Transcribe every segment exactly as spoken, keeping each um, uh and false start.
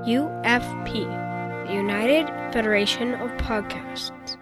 U F P, the United Federation of Podcasts.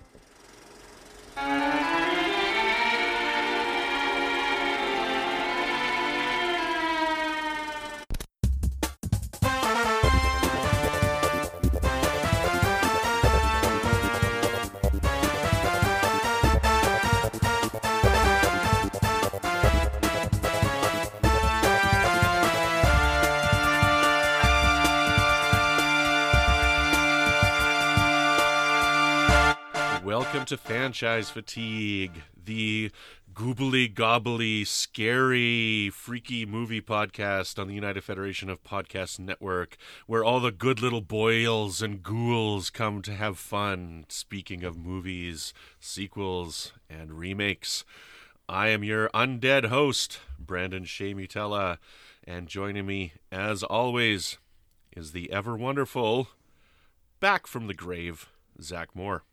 Welcome to Franchise Fatigue, the goobly gobbly, scary, freaky movie podcast on the United Federation of Podcast Network, where all the good little boils and ghouls come to have fun. Speaking of movies, sequels, and remakes, I am your undead host, Brandon Shea Mutella, and joining me, as always, is the ever wonderful, back from the grave, Zach Moore.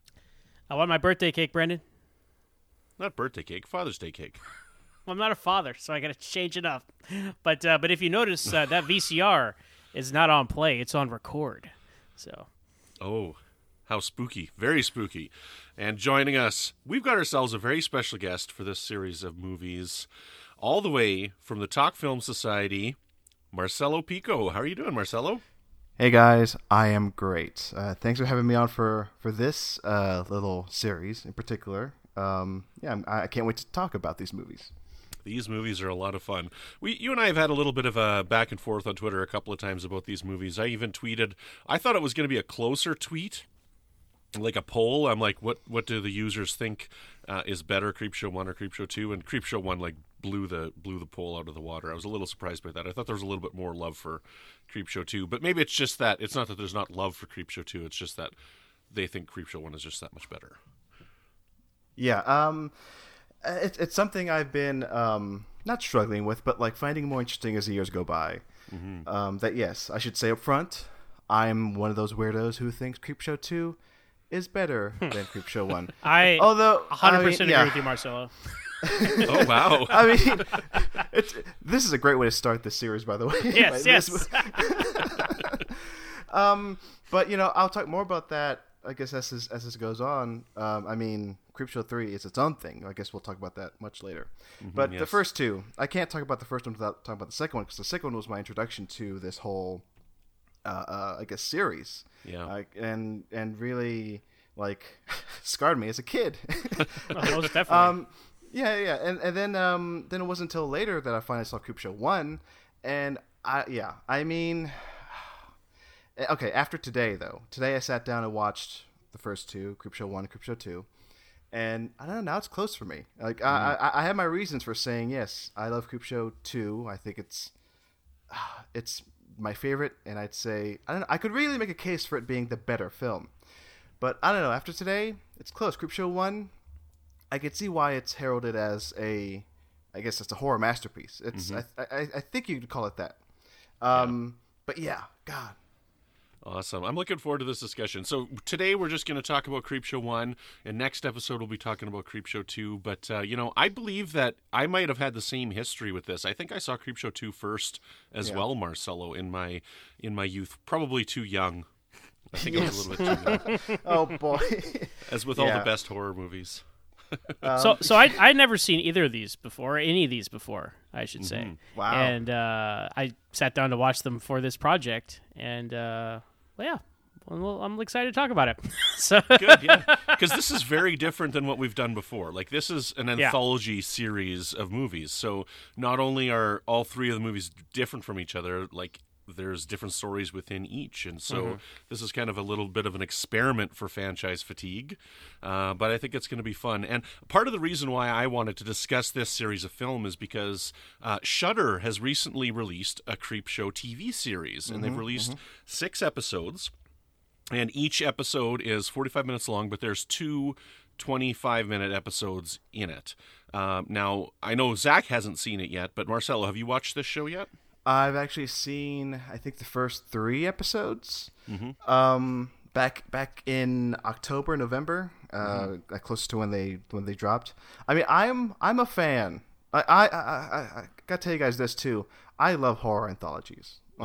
I want my birthday cake, Brendan. Not birthday cake, Father's Day cake. Well, I'm not a father, so I got to change it up. But uh, but if you notice, uh, that V C R is not on play; it's on record. So. Oh, how spooky! Very spooky. And joining us, we've got ourselves a very special guest for this series of movies, all the way from the Talk Film Society, Marcelo Pico. How are you doing, Marcelo? Hey guys, I am great. Uh, thanks for having me on for for this uh, little series in particular. Um, yeah, I'm, I can't wait to talk about these movies. These movies are a lot of fun. We, you and I have had a little bit of a back and forth on Twitter a couple of times about these movies. I even tweeted. I thought it was going to be a closer tweet, like a poll. I'm like, what what do the users think uh, is better, Creepshow one or Creepshow two? And Creepshow one like blew the blew the poll out of the water. I was a little surprised by that. I thought there was a little bit more love for Creepshow two, but maybe it's just that it's not that there's not love for Creepshow two. It's just that they think Creepshow one is just that much better. Yeah, um, it's it's something I've been um, not struggling with, but like finding more interesting as the years go by. Mm-hmm. Um, that yes, I should say up front, I'm one of those weirdos who thinks Creepshow two is better than Creepshow one. I although one hundred percent I mean, agree yeah. with you, Marcelo. Oh wow! I mean, it's this is a great way to start this series, by the way. Yes, yes. um, but you know, I'll talk more about that, I guess, as this, as this goes on. Um, I mean, Creepshow three is its own thing. I guess we'll talk about that much later. Mm-hmm, but yes. The first two, I can't talk about the first one without talking about the second one, because the second one was my introduction to this whole, uh, uh, I guess, series. Yeah. Uh, and and really like scarred me as a kid. Oh, most definitely. Um, Yeah, yeah, and and then um then it wasn't until later that I finally saw Creepshow one, and I yeah I mean, okay, after today though, today I sat down and watched the first two, Creepshow one, Creepshow two, and I don't know, now it's close for me. Like mm. I, I I have my reasons for saying yes, I love Creepshow two. I think it's it's my favorite, and I'd say I don't know, I could really make a case for it being the better film, but I don't know. After today, it's close. Creepshow one, I could see why it's heralded as a, I guess it's a horror masterpiece. It's mm-hmm. I, I I think you could call it that. Um, yeah. But yeah, God. Awesome. I'm looking forward to this discussion. So today we're just going to talk about Creepshow one, and next episode we'll be talking about Creepshow two. But, uh, you know, I believe that I might have had the same history with this. I think I saw Creepshow two first as yeah. well, Marcelo, in my in my youth. Probably too young. I think yes. I was a little bit too young. Oh, boy. As with yeah. all the best horror movies. Um, so, so I I'd never seen either of these before, or any of these before, I should say. Mm-hmm. Wow! And uh, I sat down to watch them for this project, and uh, well, yeah, well, I'm excited to talk about it. So good, yeah, because this is very different than what we've done before. Like this is an yeah. anthology series of movies. So not only are all three of the movies different from each other, like there's different stories within each, and so mm-hmm. this is kind of a little bit of an experiment for franchise fatigue, uh, but I think it's going to be fun. And part of the reason why I wanted to discuss this series of film is because uh, Shudder has recently released a Creepshow T V series, and mm-hmm, they've released mm-hmm. six episodes, and each episode is forty-five minutes long, but there's two twenty-five minute episodes in it. Uh, now, I know Zach hasn't seen it yet, but Marcelo, have you watched this show yet? I've actually seen, I think, the first three episodes. Mm-hmm. Um, back back in October, November, uh, mm-hmm. close to when they when they dropped. I mean, I'm I'm a fan. I I I, I, I gotta tell you guys this too. I love horror anthologies. Like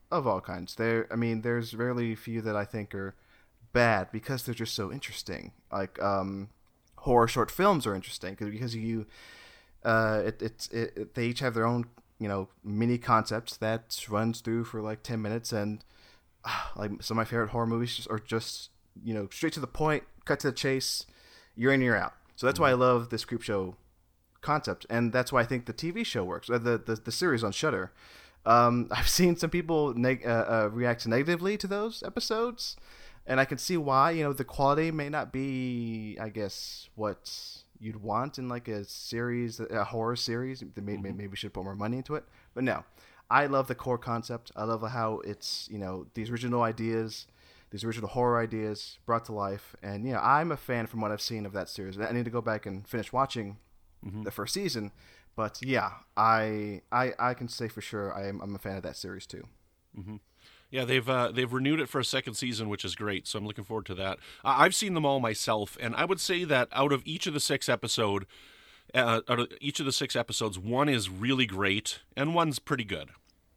of all kinds. There, I mean, there's rarely few that I think are bad because they're just so interesting. Like um, horror short films are interesting because because you, uh, it, it's it, it, they each have their own you know mini concepts that runs through for like ten minutes, and uh, like some of my favorite horror movies just, are just you know straight to the point, cut to the chase, you're in, you're out. So that's why I love this Creepshow concept, and that's why I think the T V show works. Uh, the, the the series on Shudder. Um, I've seen some people neg- uh, uh, react negatively to those episodes, and I can see why. You know, the quality may not be, I guess, what you'd want in like a series, a horror series. They may, mm-hmm. maybe we should put more money into it, but no. I love the core concept. I love how it's you know these original ideas, these original horror ideas brought to life, and you know I'm a fan from what I've seen of that series. I need to go back and finish watching mm-hmm. the first season. But yeah, I I I can say for sure I am I'm a fan of that series too. Mm-hmm. Yeah, they've uh, they've renewed it for a second season, which is great. So I'm looking forward to that. Uh, I've seen them all myself, and I would say that out of each of the six episode, uh, out of each of the six episodes, one is really great and one's pretty good.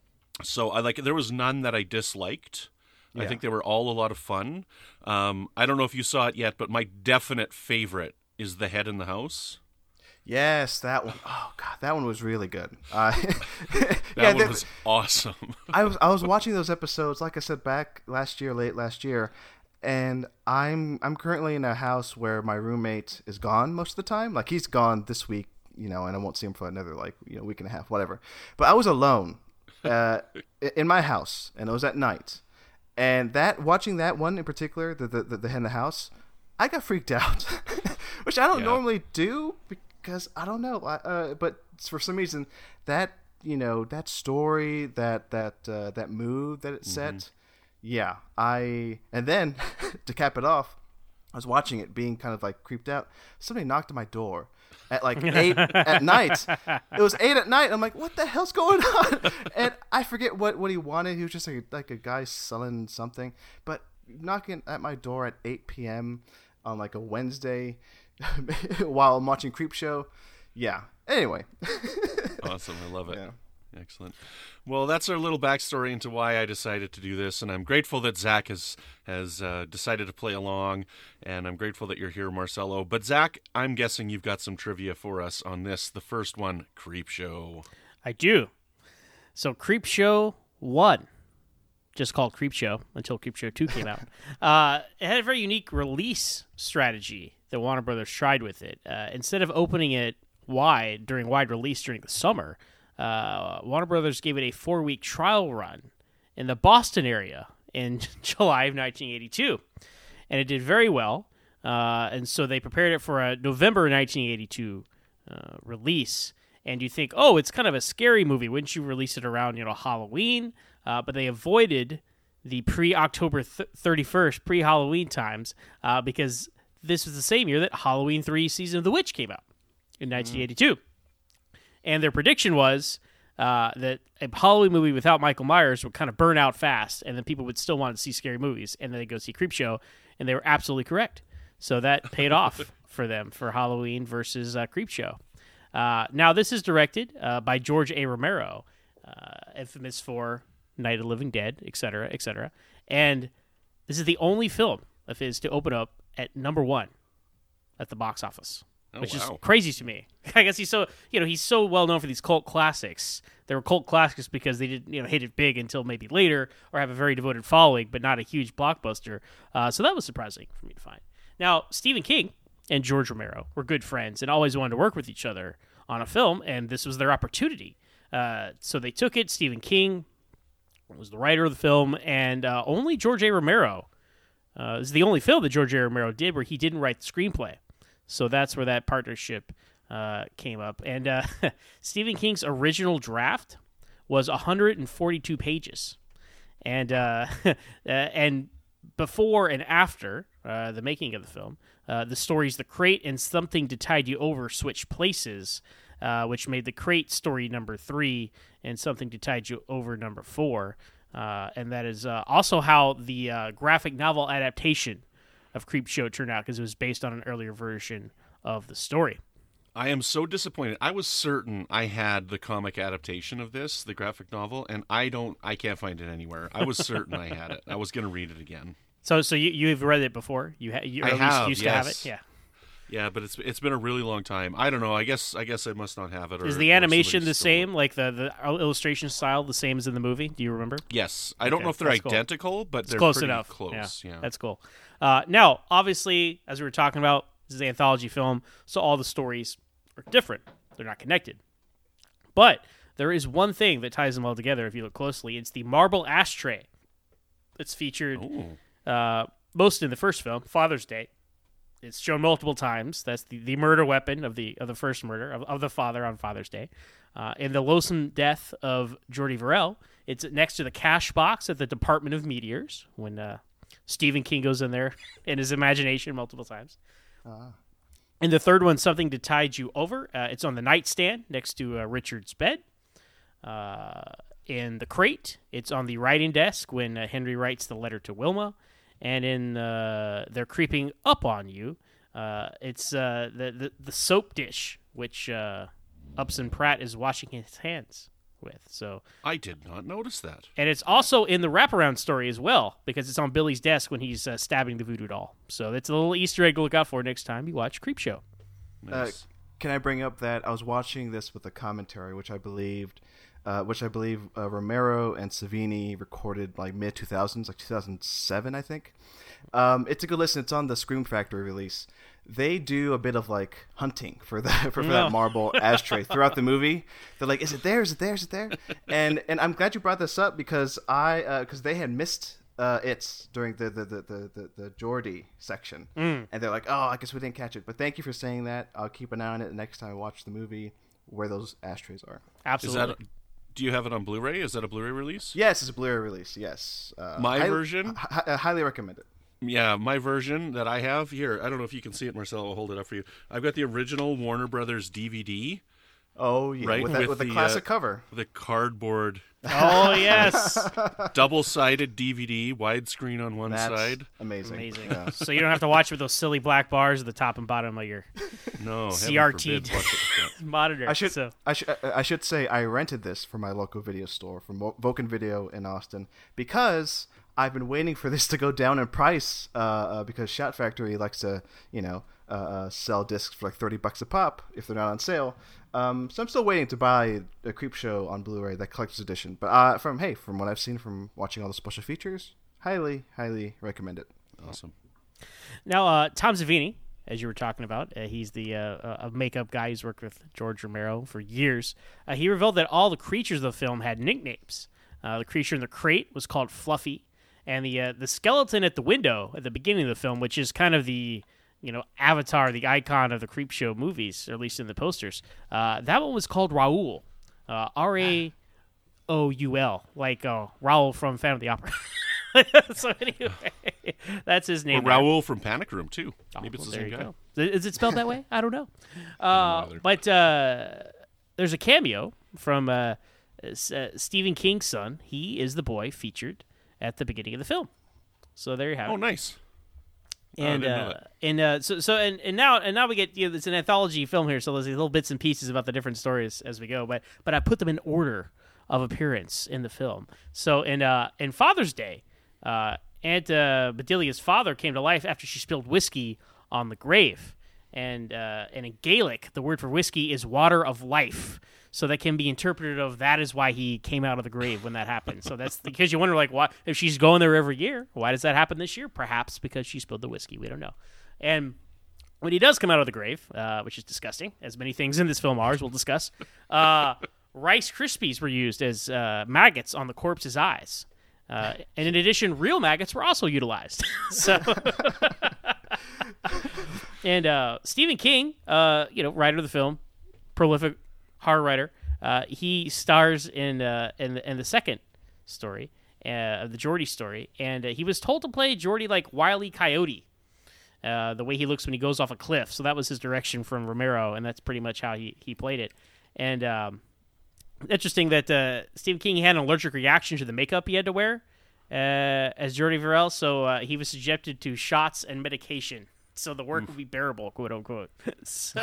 So I like there was none that I disliked. Yeah. I think they were all a lot of fun. Um, I don't know if you saw it yet, but my definite favorite is The Head in the House. Yes, that one. Oh god, that one was really good. Uh, that yeah, one that, was awesome. I was I was watching those episodes, like I said, back last year, late last year, and I'm I'm currently in a house where my roommate is gone most of the time. Like he's gone this week, you know, and I won't see him for another like you know week and a half, whatever. But I was alone uh, in my house, and it was at night, and that watching that one in particular, the the the, the Head in the House, I got freaked out, which I don't yeah. normally do. Because I don't know, uh, but for some reason that you know that story, that that uh, that mood that it set, mm-hmm. yeah, I and then to cap it off, I was watching it, being kind of like creeped out. Somebody knocked on my door at like eight at night. It was eight at night. I'm like, what the hell's going on? And I forget what, what he wanted. He was just like like a guy selling something, but knocking at my door at eight p.m. on like a Wednesday. While I'm watching Creepshow. Yeah. Anyway. Awesome. I love it. Yeah. Excellent. Well, that's our little backstory into why I decided to do this, and I'm grateful that Zach has has uh, decided to play along, and I'm grateful that you're here, Marcelo. But Zach, I'm guessing you've got some trivia for us on this, the first one, Creepshow. I do. So Creepshow one, just called Creepshow until Creepshow two came out. Uh, it had a very unique release strategy that Warner Brothers tried with it. Uh, instead of opening it wide during wide release during the summer, uh, Warner Brothers gave it a four-week trial run in the Boston area in July of nineteen eighty-two. And it did very well. Uh, and so they prepared it for a November nineteen eighty-two uh, release. And you think, oh, it's kind of a scary movie. Wouldn't you release it around, you know, Halloween? Uh, but they avoided the pre-October th- thirty-first, pre-Halloween times uh, because this was the same year that Halloween three Season of the Witch came out in nineteen eighty-two. Mm. And their prediction was uh, that a Halloween movie without Michael Myers would kind of burn out fast, and then people would still want to see scary movies, and then they'd go see Creepshow, and they were absolutely correct. So that paid off for them for Halloween versus uh, Creepshow. Uh, now, this is directed uh, by George A. Romero, uh, infamous for Night of the Living Dead, et cetera, et cetera. And this is the only film of his to open up at number one at the box office, oh, which wow. is crazy to me. I guess he's so you know he's so well known for these cult classics. They were cult classics because they didn't you know hit it big until maybe later, or have a very devoted following, but not a huge blockbuster. Uh, so that was surprising for me to find. Now, Stephen King and George Romero were good friends and always wanted to work with each other on a film, and this was their opportunity. Uh, so they took it. Stephen King was the writer of the film, and uh, only George A. Romero uh, is the only film that George A. Romero did where he didn't write the screenplay. So that's where that partnership uh, came up. And uh, Stephen King's original draft was one hundred forty-two pages, and uh, and before and after uh, the making of the film, uh, the stories The Crate and Something to Tide You Over switched places, uh, which made The Crate story number three and Something to Tide You Over number four. Uh, and that is uh, also how the uh, graphic novel adaptation of Creepshow turned out, because it was based on an earlier version of the story. I am so disappointed. I was certain I had the comic adaptation of this, the graphic novel, and I don't. I can't find it anywhere. I was certain I had it. I was going to read it again. So, so you you've read it before? You, ha- you or I at least have, used yes. to have it. Yeah. Yeah, but it's it's been a really long time. I don't know. I guess I guess I must not have it. Or, Is the or animation somebody the stole same? it. Like the the illustration style the same as in the movie? Do you remember? Yes, I don't Okay, know if they're that's cool. identical, but It's they're close pretty enough. close. Yeah, That's cool. Uh, now, obviously, as we were talking about, this is an anthology film, so all the stories are different. They're not connected. But there is one thing that ties them all together if you look closely. It's the marble ashtray. It's featured Ooh. uh, most in the first film, Father's Day. It's shown multiple times. That's the, the murder weapon of the of the first murder of, of the father on Father's Day. Uh, in the loathsome death of Jordy Verrill, it's next to the cash box at the Department of Meteors when uh, Stephen King goes in there in his imagination multiple times. Ah. And the third one, Something to Tide You Over. Uh, it's on the nightstand next to uh, Richard's bed. Uh, in the crate, it's on the writing desk when uh, Henry writes the letter to Wilma. And in uh, They're Creeping Up on You, uh, it's uh, the, the the soap dish, which uh, Upson Pratt is washing his hands with. So, I did not notice that. and it's also in the wraparound story as well, because it's on Billy's desk when he's uh, stabbing the voodoo doll. So that's a little Easter egg to look out for next time you watch Creepshow. Nice. Can I bring up that I was watching this with a commentary, which I believed, uh, which I believe uh, Romero and Savini recorded like mid two thousands, like two thousand seven, I think. Um, it's a good listen. It's on the Scream Factory release. They do a bit of like hunting for that for, for No. that marble ashtray throughout the movie. They're like, "Is it there? Is it there? Is it there?" And and I'm glad you brought this up because I because they had missed. Uh, it's during the the the the, the, the Geordie section, Mm. and they're like, "Oh, I guess we didn't catch it." But thank you for saying that. I'll keep an eye on it next time I watch the movie where those ashtrays are. Is Absolutely. that? Do you have it on Blu-ray? Is that a Blu-ray release? Yes, it's a Blu-ray release. Yes, uh, My hi- version? hi- hi- highly recommend it. Yeah, my version that I have here. I don't know if you can see it, Marcel. I'll hold it up for you. I've got the original Warner Brothers D V D, Oh yeah, Right, with, that, with with the, the, classic uh, cover. the cardboard, Oh, yes. double-sided D V D, widescreen on one That's side. amazing. Amazing. Yeah. So you don't have to watch with those silly black bars at the top and bottom of your No, C R T heaven forbid, watch it with that. monitor. I should So, I should I should say I rented this from my local video store from Vo- Vulcan Video in Austin because I've been waiting for this to go down in price uh, uh, because Shout Factory likes to you know uh, uh, sell discs for like thirty bucks a pop if they're not on sale. Um, so I'm still waiting to buy a Creepshow on Blu-ray, that collector's edition. But uh, from hey, from what I've seen from watching all the special features, highly highly recommend it. Awesome. now, uh, Tom Savini, as you were talking about, uh, he's the uh, uh, makeup guy who's worked with George Romero for years. Uh, he revealed that all the creatures of the film had nicknames. Uh, the creature in the crate was called Fluffy, and the uh, the skeleton at the window at the beginning of the film, which is kind of the you know avatar, the icon of the Creepshow movies, or at least in the posters, uh, that one was called Raoul, uh, R A O U L, like uh, Raoul from Phantom of the Opera. So anyway, that's his Or name. there. Raoul from Panic Room too. Oh, Maybe it's well, the there same you guy. go. Is it spelled that way? I don't know. Uh, either. but uh, there's a cameo from uh, S- uh, Stephen King's son. He is the boy featured at the beginning of the film. So there you have Oh, it. nice. Oh, I And didn't know uh, that. and uh, so so and, and now and now we get you know it's an anthology film here, so there's these little bits and pieces about the different stories as we go. But but I put them in order of appearance in the film. So in uh, in Father's Day, uh, Aunt uh, Bedelia's father came to life after she spilled whiskey on the grave, and uh, and in Gaelic the word for whiskey is water of life. So that can be interpreted of that is why he came out of the grave when that happened. So that's because you wonder, like, why if she's going there every year, why does that happen this year? Perhaps because she spilled the whiskey. We don't know. And when he does come out of the grave, uh, which is disgusting, as many things in this film are, as we'll discuss, uh, Rice Krispies were used as uh, maggots on the corpse's eyes. Uh, and in addition, real maggots were also utilized. so, and uh, Stephen King, uh, you know, writer of the film, prolific horror writer, uh, he stars in uh, in, the, in the second story, uh, the Geordie story, and uh, he was told to play Geordie like Wile E. Coyote, uh, the way he looks when he goes off a cliff. So that was his direction from Romero, and that's pretty much how he, he played it. And um, interesting that uh, Stephen King had an allergic reaction to the makeup he had to wear uh, as Jordy Verrill, so uh, he was subjected to shots and medication so the work would be bearable, quote unquote. So,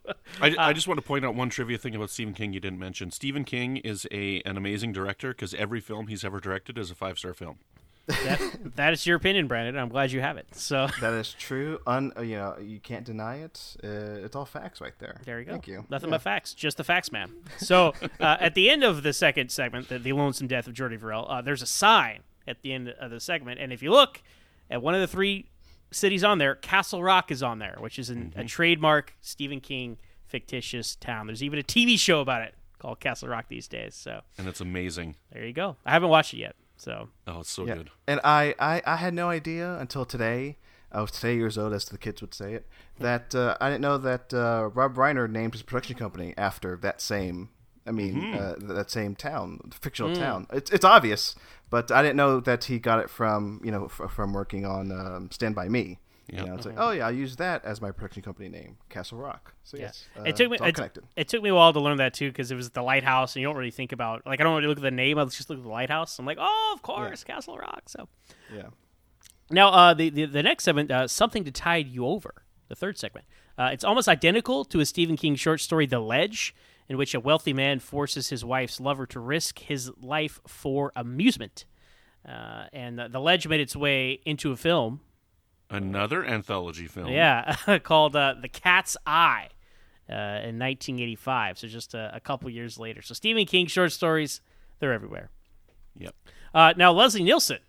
I, I just want to point out one trivia thing about Stephen King you didn't mention. Stephen King is a an amazing director because every film he's ever directed is a five star film. that, that is your opinion, Brandon. I'm glad you have it. So That is true. Un, uh, you know, you can't deny it. Uh, it's all facts right there. there you go. Thank you. Nothing Yeah. but facts. Just the facts, man. So uh, at the end of the second segment, the, the lonesome death of Jordy Verrill, uh, there's a sign at the end of the segment, and if you look at one of the three cities on there, Castle Rock is on there, which is an, mm-hmm. a trademark Stephen King fictitious town. There's even a T V show about it called Castle Rock these days. So And it's amazing. there you go. I haven't watched it yet. So Oh, it's so Yeah. good. And I, I, I had no idea until today. I was today years old, as the kids would say it. That uh, I didn't know that uh, Rob Reiner named his production company after that same. I mean, Mm-hmm. uh, that same town, fictional Mm. town. It's it's obvious, but I didn't know that he got it from you know f- from working on um, Stand by Me. Yeah. You know, it's like, oh yeah, I use that as my production company name, Castle Rock. So yeah, yes, uh, it took me it's all it, connected. it took me a while to learn that too because it was the lighthouse, and you don't really think about like I don't really look at the name. I just look at the lighthouse. I'm like, oh, of course, Castle Rock. So Yeah. now uh, the, the the next segment, uh, something to tide you over. The third segment, uh, it's almost identical to a Stephen King short story, The Ledge, in which a wealthy man forces his wife's lover to risk his life for amusement. Uh, and the, the Ledge made its way into a film, Another anthology film. yeah, called uh, The Cat's Eye uh, in nineteen eighty-five. So just a, a couple years later. So Stephen King short stories, they're everywhere. Yep. Uh, now Leslie Nielsen,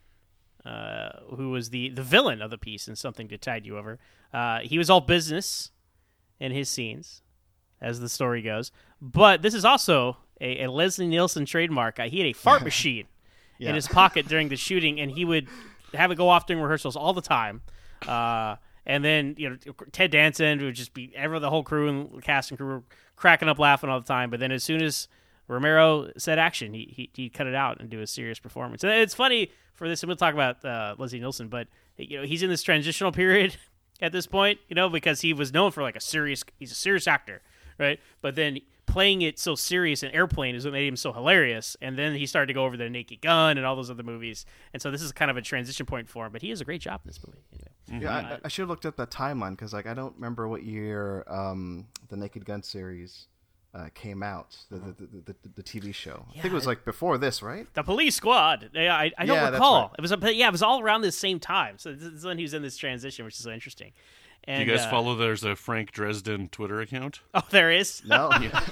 uh, who was the, the villain of the piece in Something to Tide You Over, uh, he was all business in his scenes, as the story goes. But this is also a, a Leslie Nielsen trademark. Uh, he had a fart machine Yeah. in his pocket during the shooting, and he would have it go off during rehearsals all the time. Uh, and then you know Ted Danson would just be ever the whole crew and the cast and crew were cracking up laughing all the time. But then as soon as Romero said action, he he he'd cut it out and do a serious performance. And it's funny for this, and we'll talk about uh, Leslie Nielsen, but you know he's in this transitional period at this point, you know, because he was known for like a serious, he's a serious actor, right? But then playing it so serious in Airplane is what made him so hilarious. And then he started to go over the Naked Gun and all those other movies. And so this is kind of a transition point for him, but he does a great job in this movie. Anyway. Yeah, I, I should have looked up that timeline because like I don't remember what year um, the Naked Gun series uh, came out, the the, the, the the T V show. I think it was like before this, right? The Police Squad. Yeah, I, I don't Yeah, that's recall. right. It was, a, yeah, it was all around the same time. So this is when he was in this transition, which is so interesting. Do And, you guys uh, follow there's a Frank Dresden Twitter account? Oh, there is. No.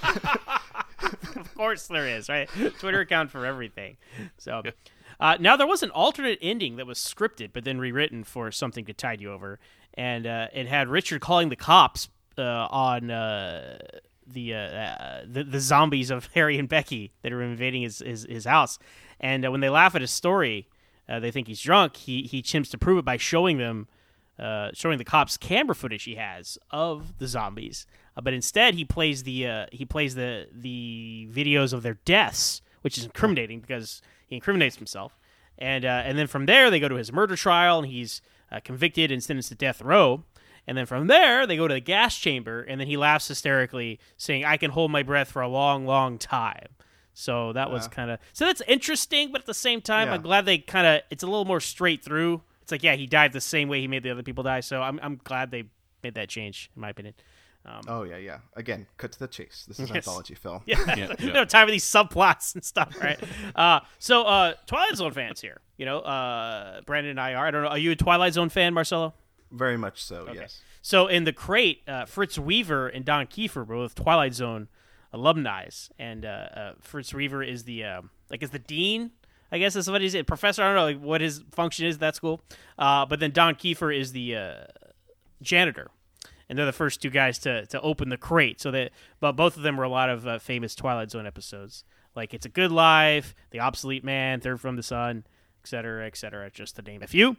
Of course there is, right? Twitter account for everything. So uh, now there was an alternate ending that was scripted but then rewritten for Something to Tide You Over, and uh, it had Richard calling the cops uh, on uh, the, uh, uh, the the zombies of Harry and Becky that are invading his his, his house, and uh, when they laugh at his story, uh, they think he's drunk. He he attempts to prove it by showing them. Uh, showing the cops camera footage he has of the zombies, uh, but instead he plays the uh, he plays the the videos of their deaths, which is incriminating because he incriminates himself. And uh, and then from there they go to his murder trial, and he's uh, convicted and sentenced to death row. And then from there they go to the gas chamber, and then he laughs hysterically, saying, "I can hold my breath for a long, long time." So that was kind of so that's interesting, but at the same time, Yeah. I'm glad they kind of it's a little more straight through. It's like, yeah, he died the same way he made the other people die. So I'm I'm glad they made that change, in my opinion. Um, Oh yeah, yeah. Again, cut to the chase. This is an Yes. anthology film. yeah, Yeah, you yeah. know, time for these subplots and stuff, right? uh, so uh, Twilight Zone fans here, you know, uh, Brandon and I are. I don't know. Are you a Twilight Zone fan, Marcelo? Very much so. Yes. So in the crate, uh, Fritz Weaver and Don Kiefer were both Twilight Zone alumni, and uh, uh, Fritz Weaver is the uh, like is the dean. I guess that's what he's professor. I don't know like, what his function is at that school. Uh, but then Don Kiefer is the uh, janitor, and they're the first two guys to to open the crate. So that, but both of them were a lot of uh, famous Twilight Zone episodes, like It's a Good Life, The Obsolete Man, Third from the Sun, et cetera, et cetera. Just to name a few.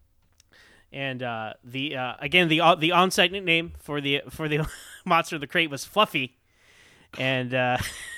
And uh, the uh, again the uh, the on-site nickname for the for the monster of the crate was Fluffy, and. Uh,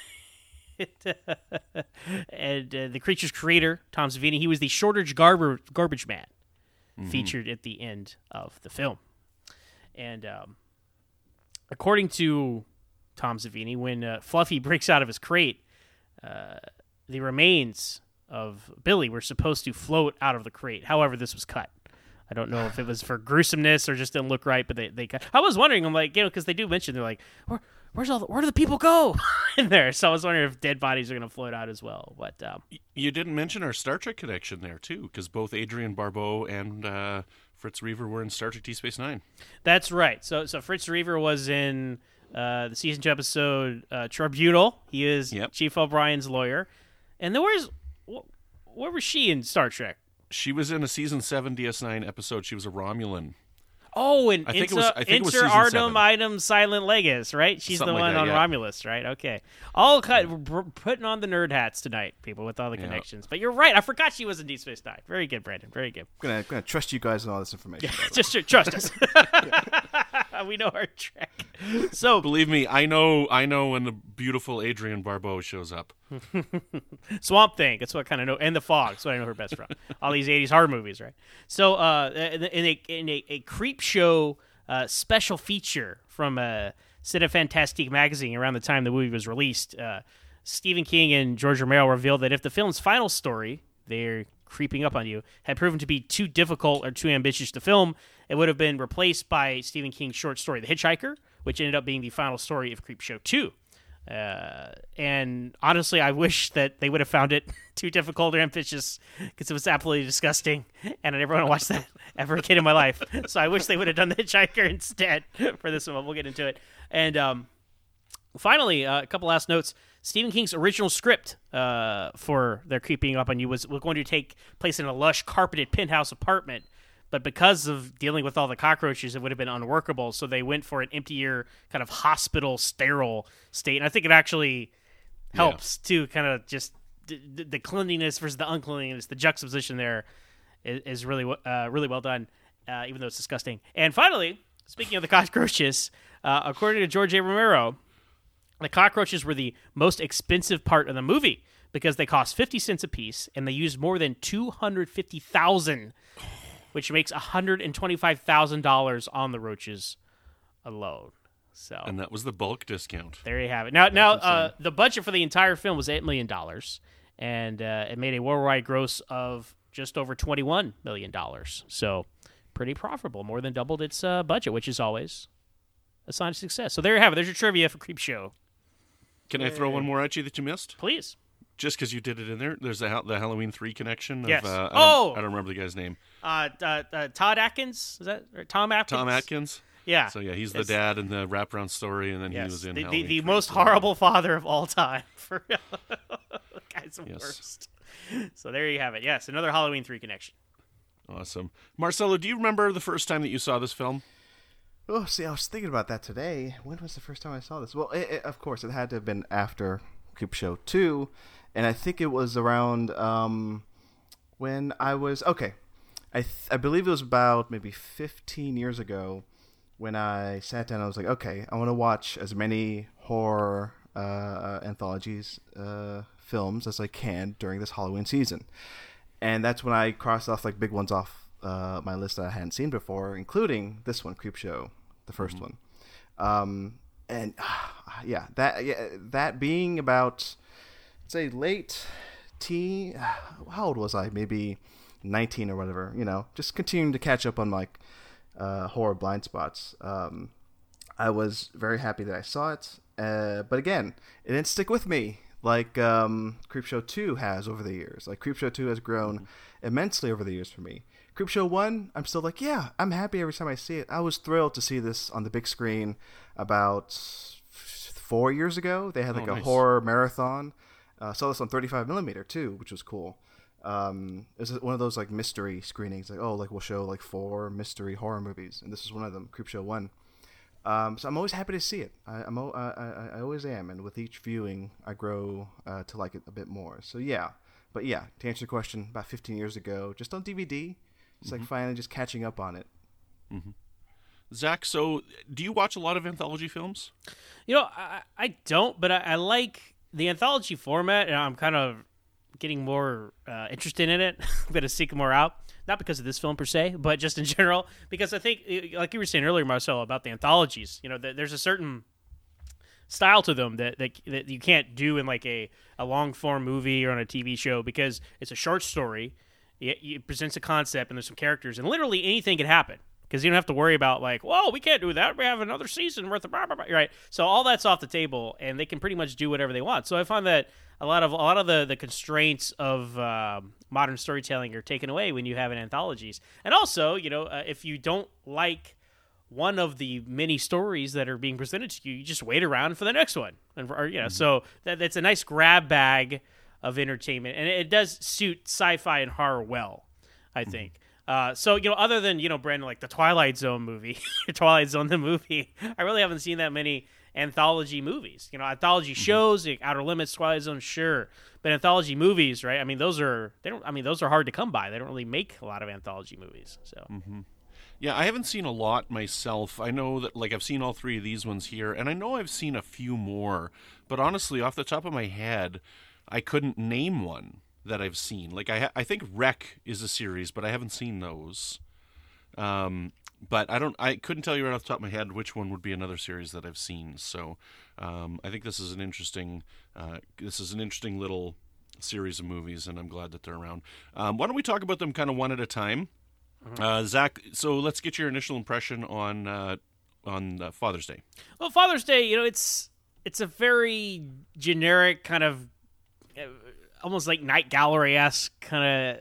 and uh, the creature's creator, Tom Savini, he was the Shortage Garber, Garbage Man, mm-hmm. featured at the end of the film. And um, according to Tom Savini, when uh, Fluffy breaks out of his crate, uh, the remains of Billy were supposed to float out of the crate. However, this was cut I don't know if it was for gruesomeness or just didn't look right, but they, they I was wondering, I'm like, you know, because they do mention, they're like, where, where's all the, where do the people go in there? So I was wondering if dead bodies are going to float out as well. But um, you didn't mention our Star Trek connection there too, because both Adrian Barbeau and uh, Fritz Reaver were in Star Trek Deep Space Nine. That's right. So so Fritz Reaver was in uh, the season two episode uh, Tribunal. He is yep. Chief O'Brien's lawyer. And then where's where was she in Star Trek? She was in a season seven D S nine episode. She was a Romulan. Oh, and I think Inter, it was, I think Inter it was Artem Item Silent Legis, right? She's Something the one like that, on yeah. Romulus, right? Okay. All cut, yeah. we're putting on the nerd hats tonight, people, with all the yeah. connections. But you're right. I forgot she was in Deep Space Nine. Very good, Brandon. Very good. I'm gonna, gonna trust you guys on all this information. Yeah, just trust us. We know our Trek. So believe me, I know. I know when the beautiful Adrian Barbeau shows up. Swamp Thing. That's what I kind of know, and The Fog. That's what I know her best from. All these eighties horror movies, right? So, uh, in a in a, a creep show uh, special feature from uh, Cinema Fantastique magazine around the time the movie was released, uh, Stephen King and George Romero revealed that if the film's final story, they're creeping up on you, had proven to be too difficult or too ambitious to film, it would have been replaced by Stephen King's short story, The Hitchhiker, which ended up being the final story of Creepshow two. Uh, and honestly, I wish that they would have found it too difficult or ambitious, because it was absolutely disgusting, and I never want to watch that ever again in my life. So I wish they would have done The Hitchhiker instead for this one. We'll get into it. And um, finally, uh, a couple last notes. Stephen King's original script uh, for They're Creeping Up on You was, was going to take place in a lush, carpeted penthouse apartment. But because of dealing with all the cockroaches, it would have been unworkable. So they went for an emptier, kind of hospital, sterile state. And I think it actually helps yeah. to kind of just d- d- the cleanliness versus the uncleanliness. The juxtaposition there is, is really uh, really well done, uh, even though it's disgusting. And finally, speaking of the cockroaches, uh, according to George A. Romero, the cockroaches were the most expensive part of the movie because they cost fifty cents a piece, and they used more than two hundred fifty thousand dollars, which makes one hundred twenty-five thousand dollars on the roaches alone. So, and that was the bulk discount. There you have it. Now, That's now uh, the budget for the entire film was eight million dollars, and uh, it made a worldwide gross of just over twenty-one million dollars. So, pretty profitable. More than doubled its uh, budget, which is always a sign of success. So, there you have it. There's your trivia for Creepshow. Can Yay. I throw one more at you that you missed? Please. Just because you did it in there, there's the, the Halloween three connection. Of, yes. Uh, I oh, I don't remember the guy's name. Uh, uh, uh, Todd Atkins, is that or Tom Atkins? Tom Atkins. Yeah. So yeah, he's the it's, dad in the wraparound story, and then yes. he was in the, Halloween the, the three, most so. horrible father of all time. For the guy's the yes. worst. So there you have it. Yes, another Halloween three connection. Awesome, Marcelo. Do you remember the first time that you saw this film? Oh, see, I was thinking about that today. When was the first time I saw this? Well, it, it, of course, it had to have been after Creepshow two, and I think it was around um, when I was okay. I th- I believe it was about maybe fifteen years ago when I sat down. And I was like, okay, I want to watch as many horror uh, anthologies, uh, films as I can during this Halloween season, and that's when I crossed off like big ones off uh, my list that I hadn't seen before, including this one, Creepshow, the first mm-hmm. one. Um, and uh, yeah, that yeah, that being about, say, late teen. How old was I? Maybe nineteen or whatever. You know, just continuing to catch up on like uh, horror blind spots. Um, I was very happy that I saw it, uh, but again, it didn't stick with me like um, Creepshow two has over the years. Like Creepshow two has grown mm-hmm. immensely over the years for me. Creepshow one, I'm still like, yeah, I'm happy every time I see it. I was thrilled to see this on the big screen about four years ago. They had like oh, a nice. horror marathon. I uh, saw this on thirty-five millimeter too, which was cool. Um, it was one of those like mystery screenings. Like, oh, like we'll show like four mystery horror movies, and this was one of them, Creepshow one. Um, so I'm always happy to see it. I, I'm I, I, I always am, and with each viewing, I grow uh, to like it a bit more. So yeah, but yeah, to answer your question, about fifteen years ago, just on D V D. It's mm-hmm. like finally just catching up on it. Mm-hmm. Zach, so do you watch a lot of anthology films? You know, I, I don't, but I, I like the anthology format, and I'm kind of getting more uh, interested in it. I'm going to seek more out, not because of this film per se, but just in general, because I think, like you were saying earlier, Marcelo, about the anthologies, you know, there's a certain style to them that, that that you can't do in like a, a long-form movie or on a T V show, because it's a short story. It, it presents a concept, and there's some characters, and literally anything could happen. Because you don't have to worry about, like, whoa, we can't do that. We have another season worth of blah, blah, blah. Right? So all that's off the table, and they can pretty much do whatever they want. So I find that a lot of a lot of the, the constraints of uh, modern storytelling are taken away when you have an anthologies. And also, you know, uh, if you don't like one of the many stories that are being presented to you, you just wait around for the next one. And or, you know, mm-hmm. so that, that's a nice grab bag of entertainment, and it, it does suit sci-fi and horror well, I mm-hmm. think. Uh, so, you know, other than, you know, Brandon, like the Twilight Zone movie, Twilight Zone the movie, I really haven't seen that many anthology movies. You know, anthology mm-hmm. shows, like Outer Limits, Twilight Zone, sure. But anthology movies, right? I mean, those are, they don't, I mean, those are hard to come by. They don't really make a lot of anthology movies, so. Mm-hmm. Yeah, I haven't seen a lot myself. I know that, like, I've seen all three of these ones here, and I know I've seen a few more. But honestly, off the top of my head, I couldn't name one that I've seen. Like, I ha- I think Wreck is a series, but I haven't seen those. Um, but I don't, I couldn't tell you right off the top of my head which one would be another series that I've seen. So, um, I think this is an interesting, uh, this is an interesting little series of movies, and I'm glad that they're around. Um, why don't we talk about them kind of one at a time? Mm-hmm. Uh, Zach, so let's get your initial impression on, uh, on uh, Father's Day. Well, Father's Day, you know, it's, it's a very generic kind of, uh, almost like Night Gallery-esque kind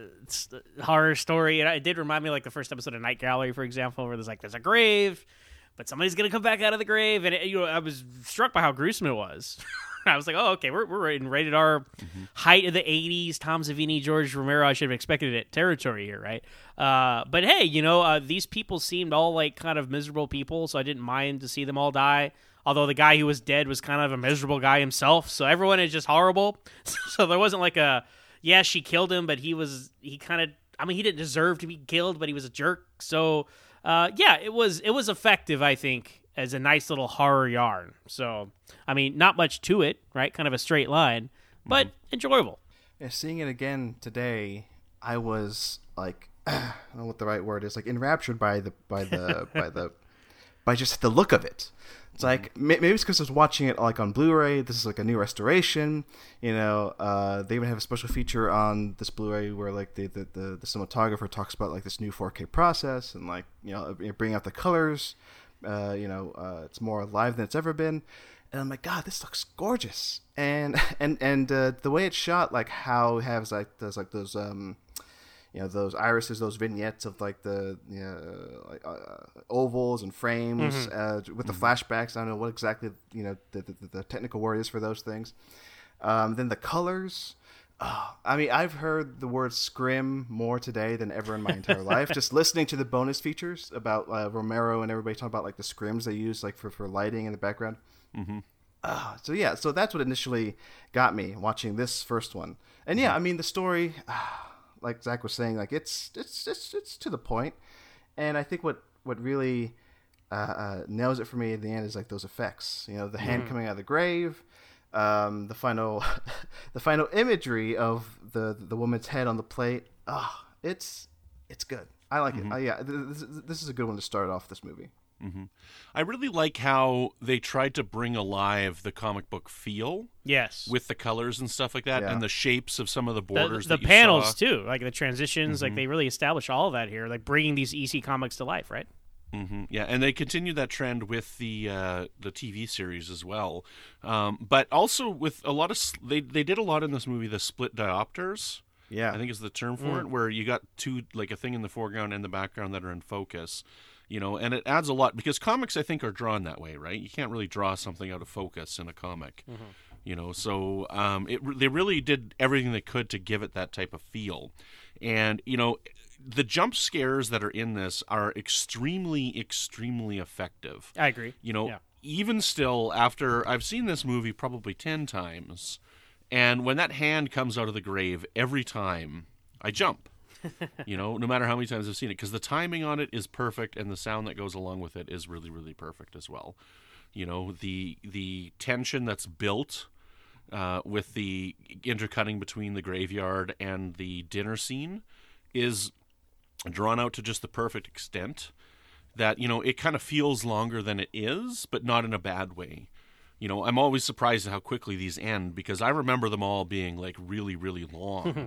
of uh, horror story. And it did remind me like the first episode of Night Gallery, for example, where there's like, there's a grave, but somebody's going to come back out of the grave. And it, you know, I was struck by how gruesome it was. I was like, oh, okay, we're, we're in rated R mm-hmm. height of the eighties, Tom Savini, George Romero. I should have expected it territory here, right? Uh, but hey, you know, uh, these people seemed all like kind of miserable people, so I didn't mind to see them all die. Although the guy who was dead was kind of a miserable guy himself. So everyone is just horrible. So there wasn't like a, yeah, she killed him, but he was, he kind of, I mean, he didn't deserve to be killed, but he was a jerk. So, uh, yeah, it was, it was effective, I think, as a nice little horror yarn. So, I mean, not much to it, right? Kind of a straight line, but mm-hmm. enjoyable. Yeah, seeing it again today, I was like, I don't know what the right word is, like enraptured by the, by the, by the, by just the look of it. It's like, maybe it's because I was watching it like on Blu-ray. This is like a new restoration. You know, uh, they even have a special feature on this Blu-ray where like the, the, the, the cinematographer talks about like this new four K process and like, you know, bring out the colors. Uh, you know, uh, it's more alive than it's ever been. And I'm like, God, this looks gorgeous. And and and uh, the way it's shot, like how it has like those like those um. You know, those irises, those vignettes of like the you know, like, uh, ovals and frames mm-hmm. uh, with the flashbacks. I don't know what exactly you know the, the, the technical word is for those things. Um, then the colors. Oh, I mean, I've heard the word scrim more today than ever in my entire life. Just listening to the bonus features about uh, Romero and everybody talking about like the scrims they use like for, for lighting in the background. Mm-hmm. Uh, so yeah, so that's what initially got me watching this first one. And yeah, I mean the story. Uh, Like Zach was saying, like it's it's it's it's to the point, and I think what what really uh, uh, nails it for me in the end is like those effects. You know, the hand mm. coming out of the grave, um, the final the final imagery of the the woman's head on the plate. Oh, it's it's good. I like mm-hmm. it. Uh, yeah, this, this is a good one to start off this movie. Mm-hmm. I really like how they tried to bring alive the comic book feel. Yes, with the colors and stuff like that, yeah. and the shapes of some of the borders. The, the that you panels saw. too, like the transitions. Mm-hmm. Like they really establish all of that here, like bringing these E C comics to life, right? Mm-hmm. Yeah, and they continued that trend with the uh, the T V series as well, um, but also with a lot of they they did a lot in this movie. The split diopters. Yeah, I think is the term for mm. it, where you got two like a thing in the foreground and the background that are in focus. You know, and it adds a lot because comics, I think, are drawn that way, right? You can't really draw something out of focus in a comic, mm-hmm. you know. So um, it they really did everything they could to give it that type of feel, and you know, the jump scares that are in this are extremely, extremely effective. I agree. You know, yeah. even still, after I've seen this movie probably ten times, and when that hand comes out of the grave, every time I jump. You know, no matter how many times I've seen it, because the timing on it is perfect, and the sound that goes along with it is really, really perfect as well. You know, the the tension that's built uh, with the intercutting between the graveyard and the dinner scene is drawn out to just the perfect extent that, you know, it kind of feels longer than it is, but not in a bad way. You know, I'm always surprised at how quickly these end, because I remember them all being like really, really long.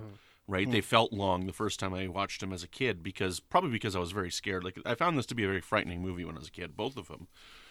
right? They felt long the first time I watched them as a kid because probably because I was very scared. Like I found this to be a very frightening movie when I was a kid, both of them.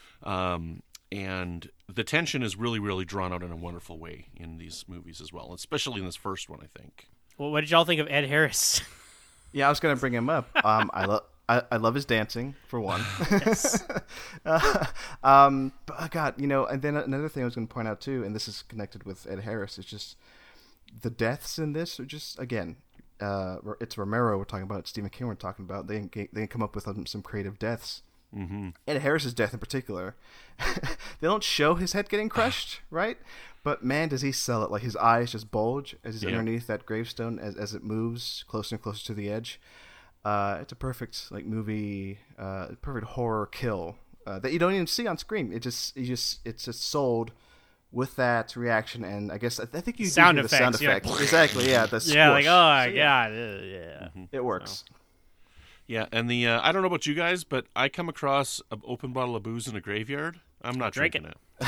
Um, and the tension is really, really drawn out in a wonderful way in these movies as well, especially in this first one, I think. Well, what did y'all think of Ed Harris? Yeah, I was going to bring him up. Um, I love. I, I love his dancing, for one. Yes. uh, um, but God, you know, and then another thing I was going to point out too, and this is connected with Ed Harris, is just the deaths in this are just, again, uh, it's Romero we're talking about, Stephen King we're talking about. They they come up with some, some creative deaths. Mm-hmm. Ed Harris's death in particular, they don't show his head getting crushed, right? But man, does he sell it! Like his eyes just bulge as he's yeah. underneath that gravestone as as it moves closer and closer to the edge. Uh, it's a perfect like movie, uh, perfect horror kill uh, that you don't even see on screen. It just, you just, it's just sold with that reaction, and I guess I, I think you sound do effects, the sound effect yeah. exactly, yeah, the yeah, like squish. oh my So, god, uh, yeah, mm-hmm. It works. So. Yeah, and the uh, I don't know about you guys, but I come across an open bottle of booze in a graveyard. I'm not Drink drinking it.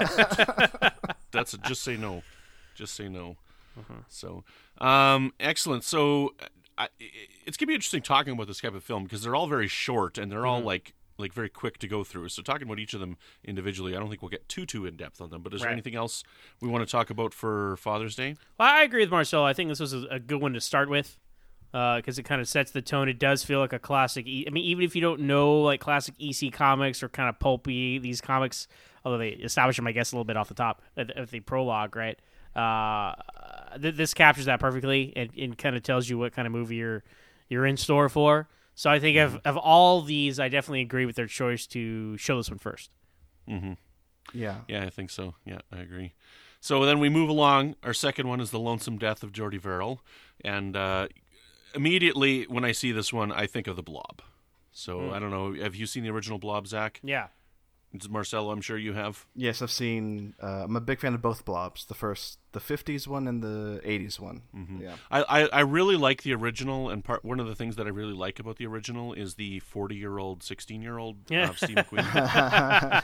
it. That's a, just say no, just say no. Uh-huh. So, um, excellent. So. I, it's gonna be interesting talking about this type of film because they're all very short and they're mm-hmm. all like like very quick to go through. So talking about each of them individually, I don't think we'll get too too in depth on them. But is right. there anything else we want to talk about for Father's Day? Well, I agree with Marcel. I think this was a, a good one to start with because uh, it kind of sets the tone. It does feel like a classic. E- I mean, even if you don't know like classic E C comics or kind of pulpy these comics, although they establish them, I guess, a little bit off the top of, of the prologue, right? Uh, th- this captures that perfectly and, and kind of tells you what kind of movie you're you're in store for. So I think mm-hmm. of of all these, I definitely agree with their choice to show this one first. Mm-hmm. Yeah, yeah, I think so. Yeah, I agree. So then we move along. Our second one is The Lonesome Death of Jordy Verrill, and uh, immediately when I see this one, I think of The Blob. So mm. I don't know. Have you seen the original Blob, Zach? Yeah. Marcelo, I'm sure you have. Yes, I've seen. Uh, I'm a big fan of both Blobs. The first, the fifties one, and the eighties one. Mm-hmm. Yeah, I, I, I really like the original, and part one of the things that I really like about the original is the forty-year-old, sixteen-year-old yeah. uh, Steve McQueen.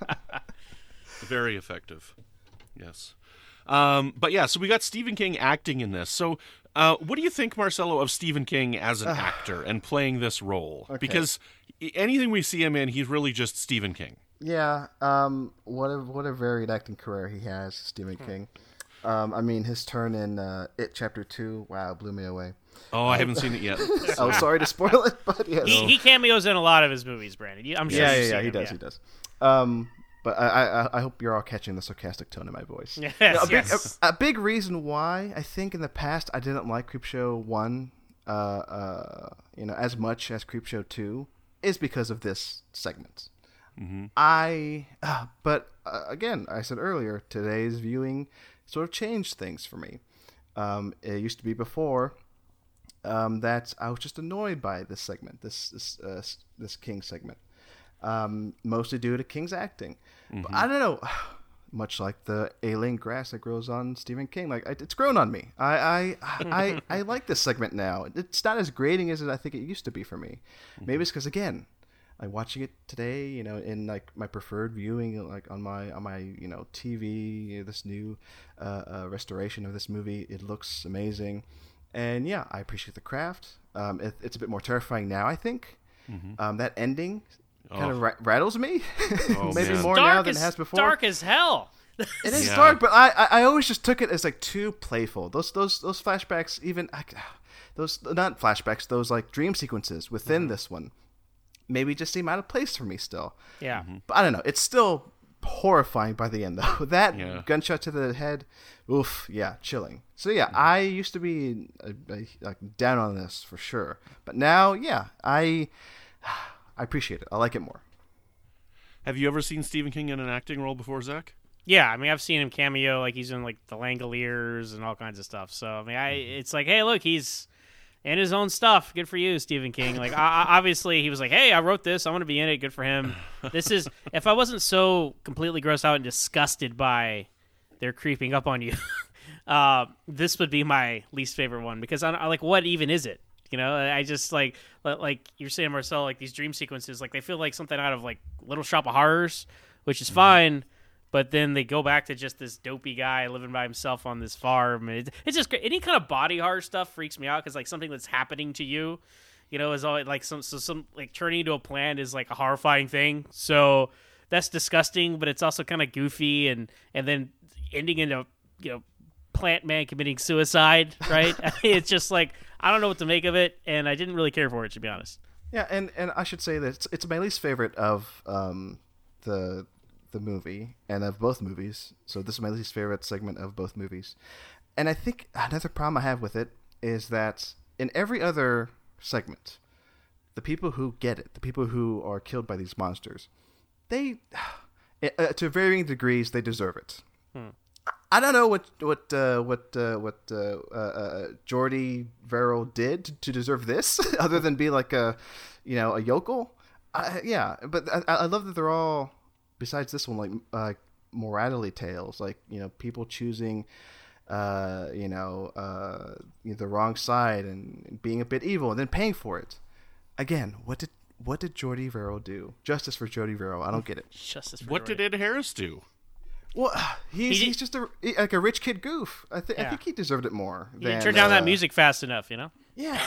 Very effective. Yes. Um, but yeah, so we got Stephen King acting in this. So uh, what do you think, Marcelo, of Stephen King as an actor and playing this role? Okay. Because anything we see him in, he's really just Stephen King. Yeah, um, what a what a varied acting career he has, Stephen hmm. King. Um, I mean, his turn in uh, It Chapter Two, wow, blew me away. Oh, I haven't seen it yet. So. Oh, sorry to spoil it, but yes. He, he cameos in a lot of his movies, Brandon. I'm sure. Yeah, you've yeah, yeah, seen he him, does, yeah. he does. Um, but I, I, I hope you're all catching the sarcastic tone in my voice. Yes, you know, a, yes. Big, a, a big reason why I think in the past I didn't like Creepshow One, uh, uh, you know, as much as Creepshow Two, is because of this segment. Mm-hmm. I, uh, but uh, again, I said earlier, today's viewing sort of changed things for me. Um, it used to be before um, that I was just annoyed by this segment, this this uh, this King segment, um, mostly due to King's acting. Mm-hmm. But I don't know, much like the alien grass that grows on Stephen King, like it's grown on me. I I I, I like this segment now. It's not as grating as I think it used to be for me. Mm-hmm. Maybe it's because again, like watching it today, you know, in like my preferred viewing, like on my on my you know T V, you know, this new uh, uh, restoration of this movie, it looks amazing, and yeah, I appreciate the craft. Um, it, it's a bit more terrifying now, I think. Mm-hmm. Um, that ending kind oh. of ra- rattles me, oh, maybe man. more dark now than as, it has before. Dark as hell. It is yeah. dark, but I, I I always just took it as like too playful. Those those those flashbacks, even those not flashbacks, those like dream sequences within mm-hmm. this one. Maybe just seem out of place for me still. Yeah. Mm-hmm. But I don't know. It's still horrifying by the end, though. That yeah. gunshot to the head, oof, yeah, chilling. So, yeah, mm-hmm. I used to be uh, like down on this for sure. But now, yeah, I I appreciate it. I like it more. Have you ever seen Stephen King in an acting role before, Zach? Yeah, I mean, I've seen him cameo, like he's in like the Langoliers and all kinds of stuff. So, I mean, I mm-hmm. it's like, hey, look, he's and his own stuff. Good for you, Stephen King. Like, I, obviously, he was like, "Hey, I wrote this. I'm going to be in it. Good for him." This is if I wasn't so completely grossed out and disgusted by they're creeping up on you, uh, this would be my least favorite one because I, I like what even is it? You know, I just like like you're saying, Marcel, like these dream sequences, like they feel like something out of like Little Shop of Horrors, which is fine, but then they go back to just this dopey guy living by himself on this farm. And it, it's just great. Any kind of body horror stuff freaks me out because like something that's happening to you, you know, is always like some so some like turning into a plant is like a horrifying thing. So that's disgusting, but it's also kind of goofy, and and then ending in a you know plant man committing suicide, right? It's just like I don't know what to make of it, and I didn't really care for it, to be honest. Yeah, and, and I should say that it's, it's my least favorite of um, the the movie and of both movies. So this is my least favorite segment of both movies. And I think another problem I have with it is that in every other segment, the people who get it, the people who are killed by these monsters, they, uh, to varying degrees, they deserve it. Hmm. I don't know what what uh, what uh, what uh, uh, Jordy Verrill did to deserve this, other than be like a, you know, a yokel. Uh, yeah, but I, I love that they're all, besides this one, like uh, morality tales, like you know, people choosing, uh, you know, uh, the wrong side and being a bit evil and then paying for it. Again, what did what did Jordy Verrill do? Justice for Jordy Verrill. I don't get it. Justice for what Jordy. did Ed Harris do? Well, he's he he's just a like a rich kid goof. I think Yeah. I think he deserved it more. You than, didn't turn down uh, that music fast enough, you know? Yeah.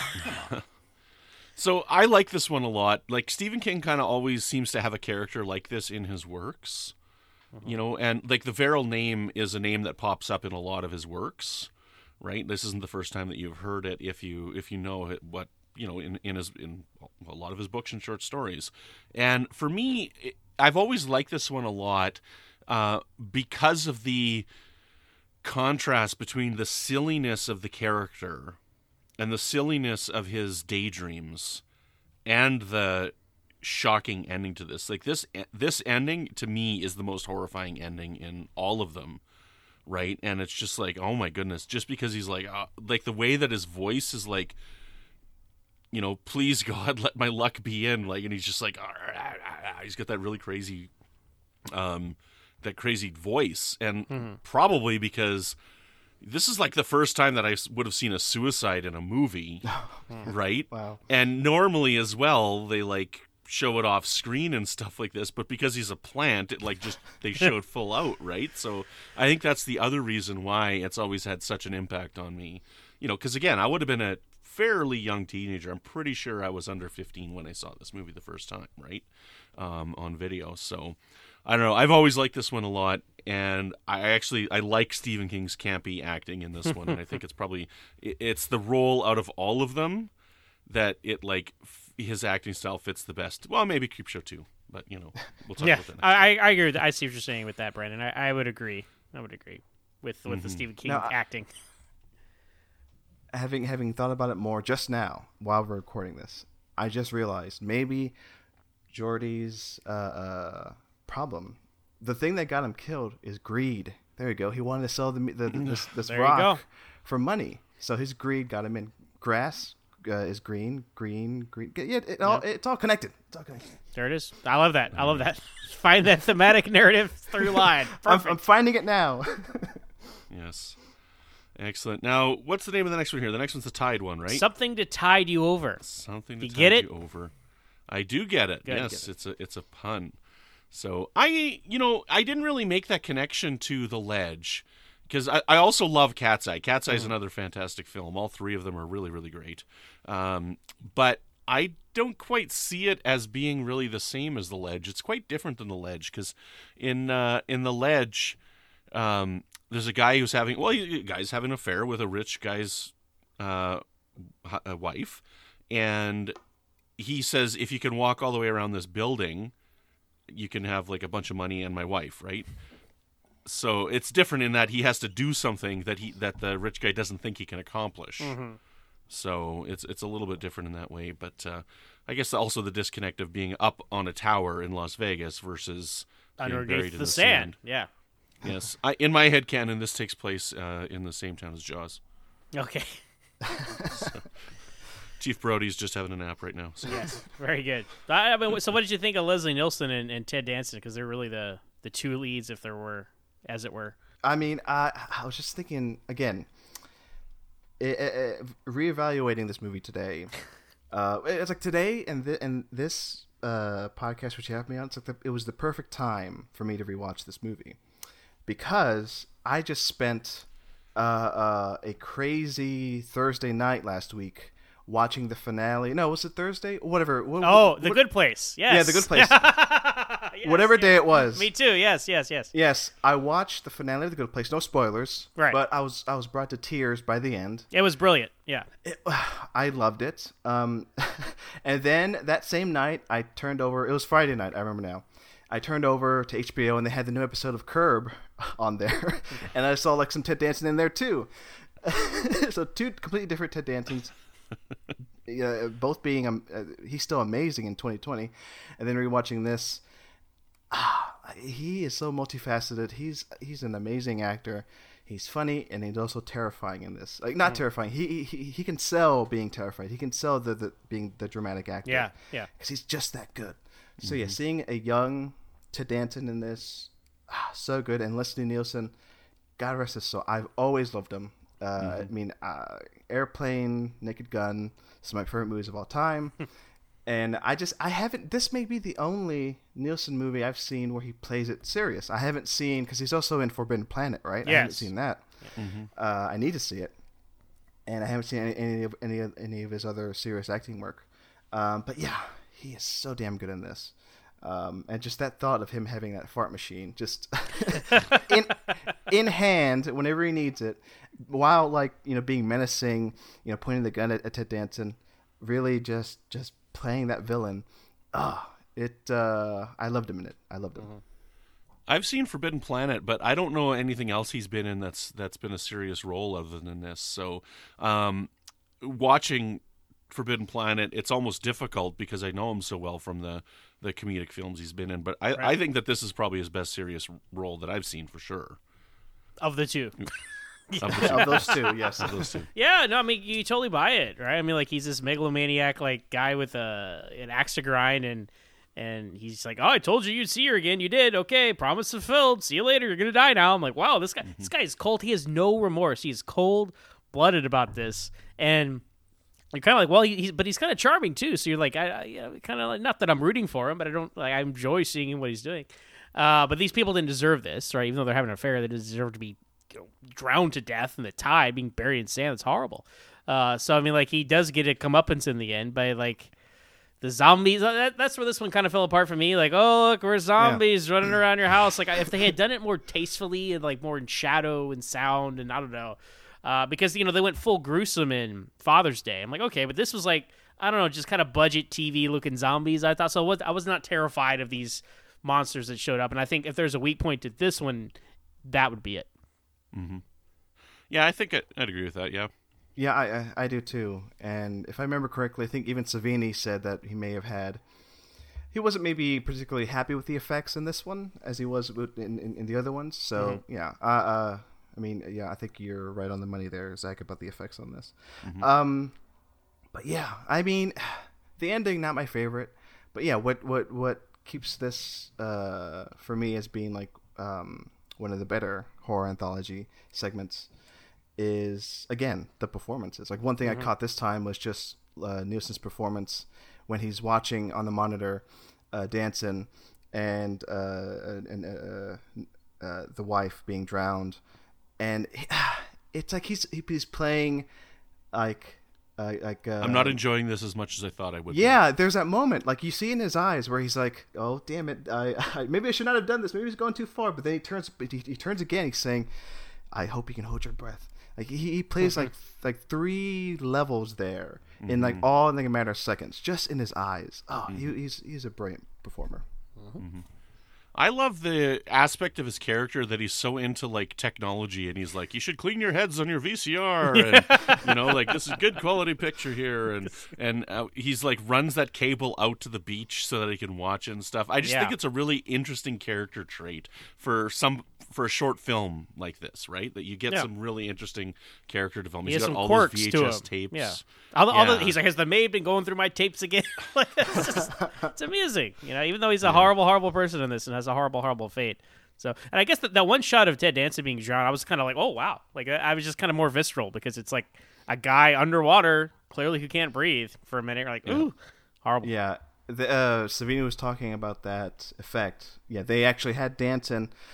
So I like this one a lot. Like Stephen King kind of always seems to have a character like this in his works, mm-hmm. you know, and like the Verrill name is a name that pops up in a lot of his works, right? This isn't the first time that you've heard it. If you if you know it, what you know in in his in a lot of his books and short stories, and for me, it, I've always liked this one a lot. Uh, because of the contrast between the silliness of the character and the silliness of his daydreams and the shocking ending to this. Like this, this ending to me is the most horrifying ending in all of them. Right. And it's just like, oh my goodness, just because he's like, uh, like the way that his voice is like, you know, please God, let my luck be in. Like, and he's just like, ah, ah, ah, he's got that really crazy, um, that crazy voice, and mm-hmm. probably because this is like the first time that I would have seen a suicide in a movie, right? Wow. And normally as well, they like show it off screen and stuff like this, but because he's a plant, it like just they show it full out, right? So I think that's the other reason why it's always had such an impact on me, you know, because again, I would have been a fairly young teenager. I'm pretty sure I was under fifteen when I saw this movie the first time, right? Um, on video, so. I don't know. I've always liked this one a lot, and I actually I like Stephen King's campy acting in this one, and I think it's probably it's the role out of all of them that it like f- his acting style fits the best. Well, maybe Creepshow too, but you know we'll talk yeah, about that. Next I, I agree. With that. I see what you're saying with that, Brandon. I, I would agree. I would agree with with mm-hmm. the Stephen King now, I, acting. Having having thought about it more just now while we're recording this, I just realized maybe Jordy's. Uh, uh, problem. The thing that got him killed is greed. There you go. He wanted to sell the, the this, this rock for money. So his greed got him in. Grass uh, is green, green, green. Yeah, it all, yeah. It's all connected. It's all connected. There it is. I love that. I love that. Find that thematic narrative through line. Perfect. I'm, I'm finding it now. Yes. Excellent. Now, what's the name of the next one here? The next one's the Tide one, right? Something to tide you over. Something to you tide get it? you over. I do get it. Good, yes, get it. it's a it's a pun. So I, you know, I didn't really make that connection to The Ledge because I, I also love Cat's Eye. Cat's Eye is mm. another fantastic film. All three of them are really, really great. Um, but I don't quite see it as being really the same as The Ledge. It's quite different than The Ledge because in uh, in The Ledge, um, there's a guy who's having well, a guy's having an affair with a rich guy's uh, a wife, and he says, if you can walk all the way around this building, you can have like a bunch of money and my wife, right? So it's different in that he has to do something that he that the rich guy doesn't think he can accomplish. Mm-hmm. So it's it's a little bit different in that way. But uh, I guess also the disconnect of being up on a tower in Las Vegas versus underneath being buried the, in the sand. sand. Yeah. Yes. I, in my head canon, this takes place uh, in the same town as Jaws. Okay. So, Chief Brody's just having a nap right now. So. Yes, very good. I, I mean, so what did you think of Leslie Nielsen and, and Ted Danson? Because they're really the, the two leads, if there were, as it were. I mean, I I was just thinking again, it, it, reevaluating this movie today. Uh, it's like today and th- and this uh, podcast which you have me on. It's like the, it was the perfect time for me to rewatch this movie because I just spent uh, uh, a crazy Thursday night last week watching the finale. No, was it Thursday? Whatever. What, Oh, what, The what, Good Place. Yes. Yeah, The Good Place. Yes, Whatever yes. day it was. Me too. Yes, yes, yes. Yes, I watched the finale of The Good Place. No spoilers. Right. But I was I was brought to tears by the end. It was brilliant. Yeah. It, I loved it. Um, and then that same night, I turned over. It was Friday night. I remember now. I turned over to H B O and they had the new episode of Curb on there, and I saw like some Ted Danson in there too. So two completely different Ted Dansons. Yeah, both being um, uh, he's still amazing in twenty twenty, and then rewatching this, ah, he is so multifaceted. He's he's an amazing actor. He's funny and he's also terrifying in this. Like not mm. terrifying. He, he he can sell being terrified. He can sell the, the being the dramatic actor. Yeah, yeah. Because he's just that good. So mm-hmm. yeah, seeing a young Ted Danson in this, ah, so good. And Leslie Nielsen, God rest his soul. I've always loved him. Uh, mm-hmm. I mean, uh, Airplane, Naked Gun, some of my favorite movies of all time. And I just, I haven't, this may be the only Nielsen movie I've seen where he plays it serious. I haven't seen, because he's also in Forbidden Planet, right? Yes. I haven't seen that. Mm-hmm. Uh, I need to see it. And I haven't seen any, any, of, any, of, any of his other serious acting work. Um, but yeah, he is so damn good in this. Um, and just that thought of him having that fart machine just in in hand whenever he needs it, while like you know being menacing, you know pointing the gun at, at Ted Danson, really just just playing that villain. Ah, oh, it. Uh, I loved him in it. I loved him. Mm-hmm. I've seen Forbidden Planet, but I don't know anything else he's been in that's that's been a serious role other than this. So, um, watching Forbidden Planet, it's almost difficult because I know him so well from the, the comedic films he's been in. But I, right. I think that this is probably his best serious role that I've seen for sure. Of the two. Of, the two. Of those two, yes. Of those two. Yeah, no, I mean, you totally buy it, right? I mean, like, he's this megalomaniac, like, guy with a an axe to grind, and and he's like, oh, I told you you'd see her again. You did. Okay, promise fulfilled. See you later. You're going to die now. I'm like, wow, this guy, mm-hmm. this guy is cold. He has no remorse. He is cold-blooded about this. And you're kind of like, well, he, he's, but he's kind of charming too. So you're like, I, I you know, kind of like, not that I'm rooting for him, but I don't like, I enjoy seeing him what he's doing. Uh, but these people didn't deserve this, right? Even though they're having an affair, they deserve to be you know, drowned to death in the tide, being buried in sand. It's horrible. Uh, so I mean, like he does get a comeuppance in the end by like the zombies. That, that's where this one kind of fell apart for me. Like, oh look, we're zombies yeah. running around your house. Like if they had done it more tastefully and like more in shadow and sound, and I don't know. Uh, because, you know, they went full gruesome in Father's Day. I'm like, okay, but this was like, I don't know, just kind of budget T V-looking zombies, I thought. So I was not terrified of these monsters that showed up. And I think if there's a weak point to this one, that would be it. Mm-hmm. Yeah, I think I, I'd agree with that, yeah. Yeah, I, I I do too. And if I remember correctly, I think even Savini said that he may have had... He wasn't maybe particularly happy with the effects in this one as he was in, in, in the other ones. So, mm-hmm. yeah, uh... uh I mean, yeah, I think you're right on the money there, Zach, about the effects on this. Mm-hmm. Um, but yeah, I mean, the ending not my favorite, but yeah, what what what keeps this uh, for me as being like um, one of the better horror anthology segments is again the performances. Like one thing mm-hmm. I caught this time was just uh, Nielsen's performance when he's watching on the monitor uh, Danson and uh, and uh, uh, the wife being drowned. And it's like he's he's playing like uh, like uh, I'm not enjoying this as much as I thought I would. Yeah, be. There's that moment like you see in his eyes where he's like, "Oh damn it, I, I maybe I should not have done this. Maybe he's going too far." But then he turns he, he turns again. He's saying, "I hope you can hold your breath." Like he, he plays like like three levels there mm-hmm. in like all in like a matter of seconds, just in his eyes. Oh, mm-hmm. he, he's he's a brilliant performer. Mm-hmm. I love the aspect of his character that he's so into like technology, and he's like, you should clean your heads on your V C R, and you know, like this is good quality picture here, and and uh, he's like runs that cable out to the beach so that he can watch it and stuff. I just yeah. think it's a really interesting character trait for some for a short film like this, right? That you get yeah. some really interesting character development. He he's has got some all quirks those V H to S him. tapes. Yeah, all the, yeah. all the, he's like, has the maid been going through my tapes again? it's, just, it's amusing, you know. Even though he's a yeah. horrible, horrible person in this and has a horrible, horrible fate. So, and I guess that, that one shot of Ted Danson being drowned, I was kind of like, oh wow, like I was just kind of more visceral because it's like a guy underwater, clearly who can't breathe for a minute. You're like, ooh, yeah. horrible. Yeah, the, uh, Savini was talking about that effect. Yeah, they actually had Danson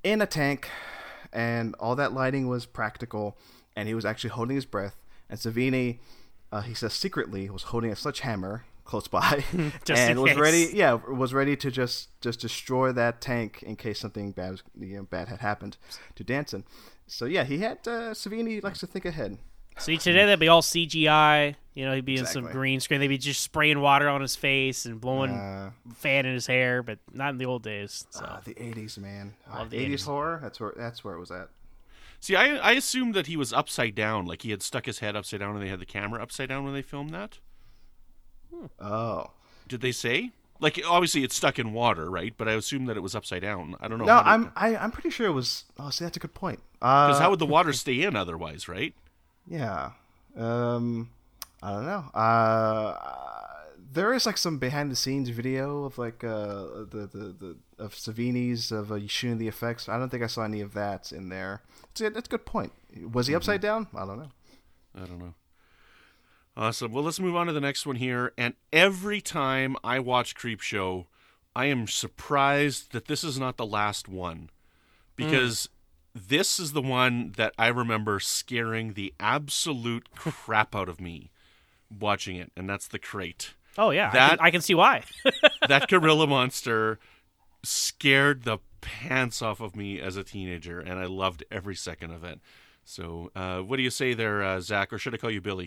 in a tank, and all that lighting was practical, and he was actually holding his breath. And Savini, uh, he says secretly, was holding a sledgehammer close by, Just and in was case. ready. Yeah, was ready to just just destroy that tank in case something bad was, you know, bad had happened to Danson. So yeah, he had uh, Savini likes to think ahead. See, today that'd be all C G I. You know, he'd be in some Exactly. green screen. They'd be just spraying water on his face and blowing Uh, fan in his hair, but not in the old days. So uh, the eighties, man. Love the eighties eighties. horror. That's where that's where it was at. See, I I assumed that he was upside down, like he had stuck his head upside down and they had the camera upside down when they filmed that. Oh. Did they say? Like, obviously it's stuck in water, right? But I assumed that it was upside down. I don't know. No, I'm I, I'm pretty sure it was. Oh, see, that's a good point. Because Uh, how would the water stay in otherwise, right? Yeah. Um, I don't know. Uh, there is like some behind the scenes video of like uh the the, the of Savini's of uh, shooting the effects. I don't think I saw any of that in there. See, that's a good point. Was he upside down? I don't know. I don't know. Awesome. Well, let's move on to the next one here. And every time I watch Creepshow, I am surprised that this is not the last one. Because this is the one that I remember scaring the absolute crap out of me watching it. And that's The Crate. oh yeah, I, That- can, I can see why. That gorilla monster scared the pants off of me as a teenager. And I loved every second of it. So uh, what do you say there, uh, Zach? Or should I call you Billy?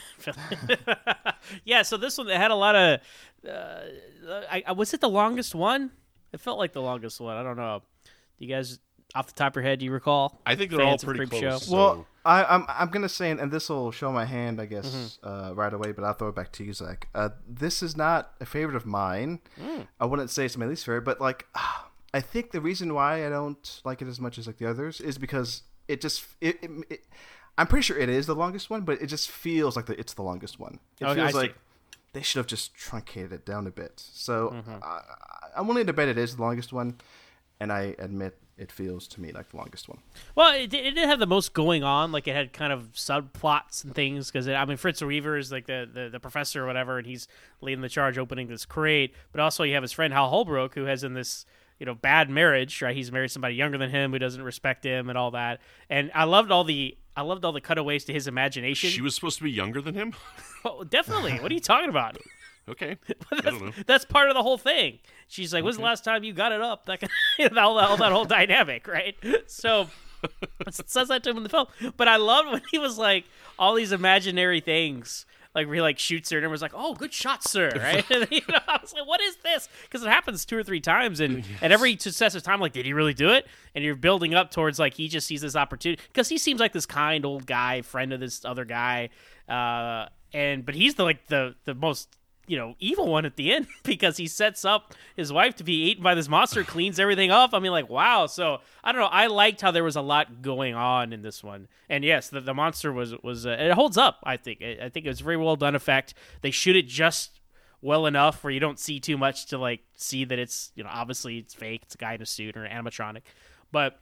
Yeah, so this one it had a lot of. Uh, I, I was it the longest one? It felt like the longest one. I don't know. Do you guys, off the top of your head, do you recall? I think they're Fans all of pretty Creep close. Show? so- Well, I, I'm I'm gonna say, and this will show my hand, I guess, Mm-hmm. uh, right away. But I'll throw it back to you, Zach. Uh, this is not a favorite of mine. Mm. I wouldn't say it's my least favorite, but like, I think the reason why I don't like it as much as like the others is because it just it. it, it I'm pretty sure it is the longest one, but it just feels like the, it's the longest one. It Okay, feels I see. like they should have just truncated it down a bit. So Mm-hmm. I, I'm willing to bet it is the longest one, and I admit it feels to me like the longest one. Well, it, did- it didn't have the most going on. Like it had kind of subplots and things because I mean Fritz Weaver is like the, the, the professor or whatever, and he's leading the charge opening this crate. But also you have his friend Hal Holbrook who has in this you know bad marriage, right? He's married somebody younger than him who doesn't respect him and all that. And I loved all the I loved all the cutaways to his imagination. She was supposed to be younger than him? Oh, definitely. What are you talking about? Okay. I don't know. That's part of the whole thing. She's like, "When's the last time you got it up?" That kind all, that, all that whole dynamic, right? So it says that to him in the film. But I loved when he was like all these imaginary things, like where he like shoots her and everyone's like, "Oh, good shot, sir!" Right? And, you know, I was like, "What is this?" Because it happens two or three times, and and every successive time, like, did he really do it? And you're building up towards like he just sees this opportunity because he seems like this kind old guy, friend of this other guy, uh, and but he's the like the the most you know, evil one at the end because he sets up his wife to be eaten by this monster, cleans everything up. I mean, like, wow. So I don't know. I liked how there was a lot going on in this one, and yes, the, the monster was was uh, it holds up. I think I think it was a very well done effect. They shoot it just well enough where you don't see too much to like see that it's you know obviously it's fake. It's a guy in a suit or an animatronic, but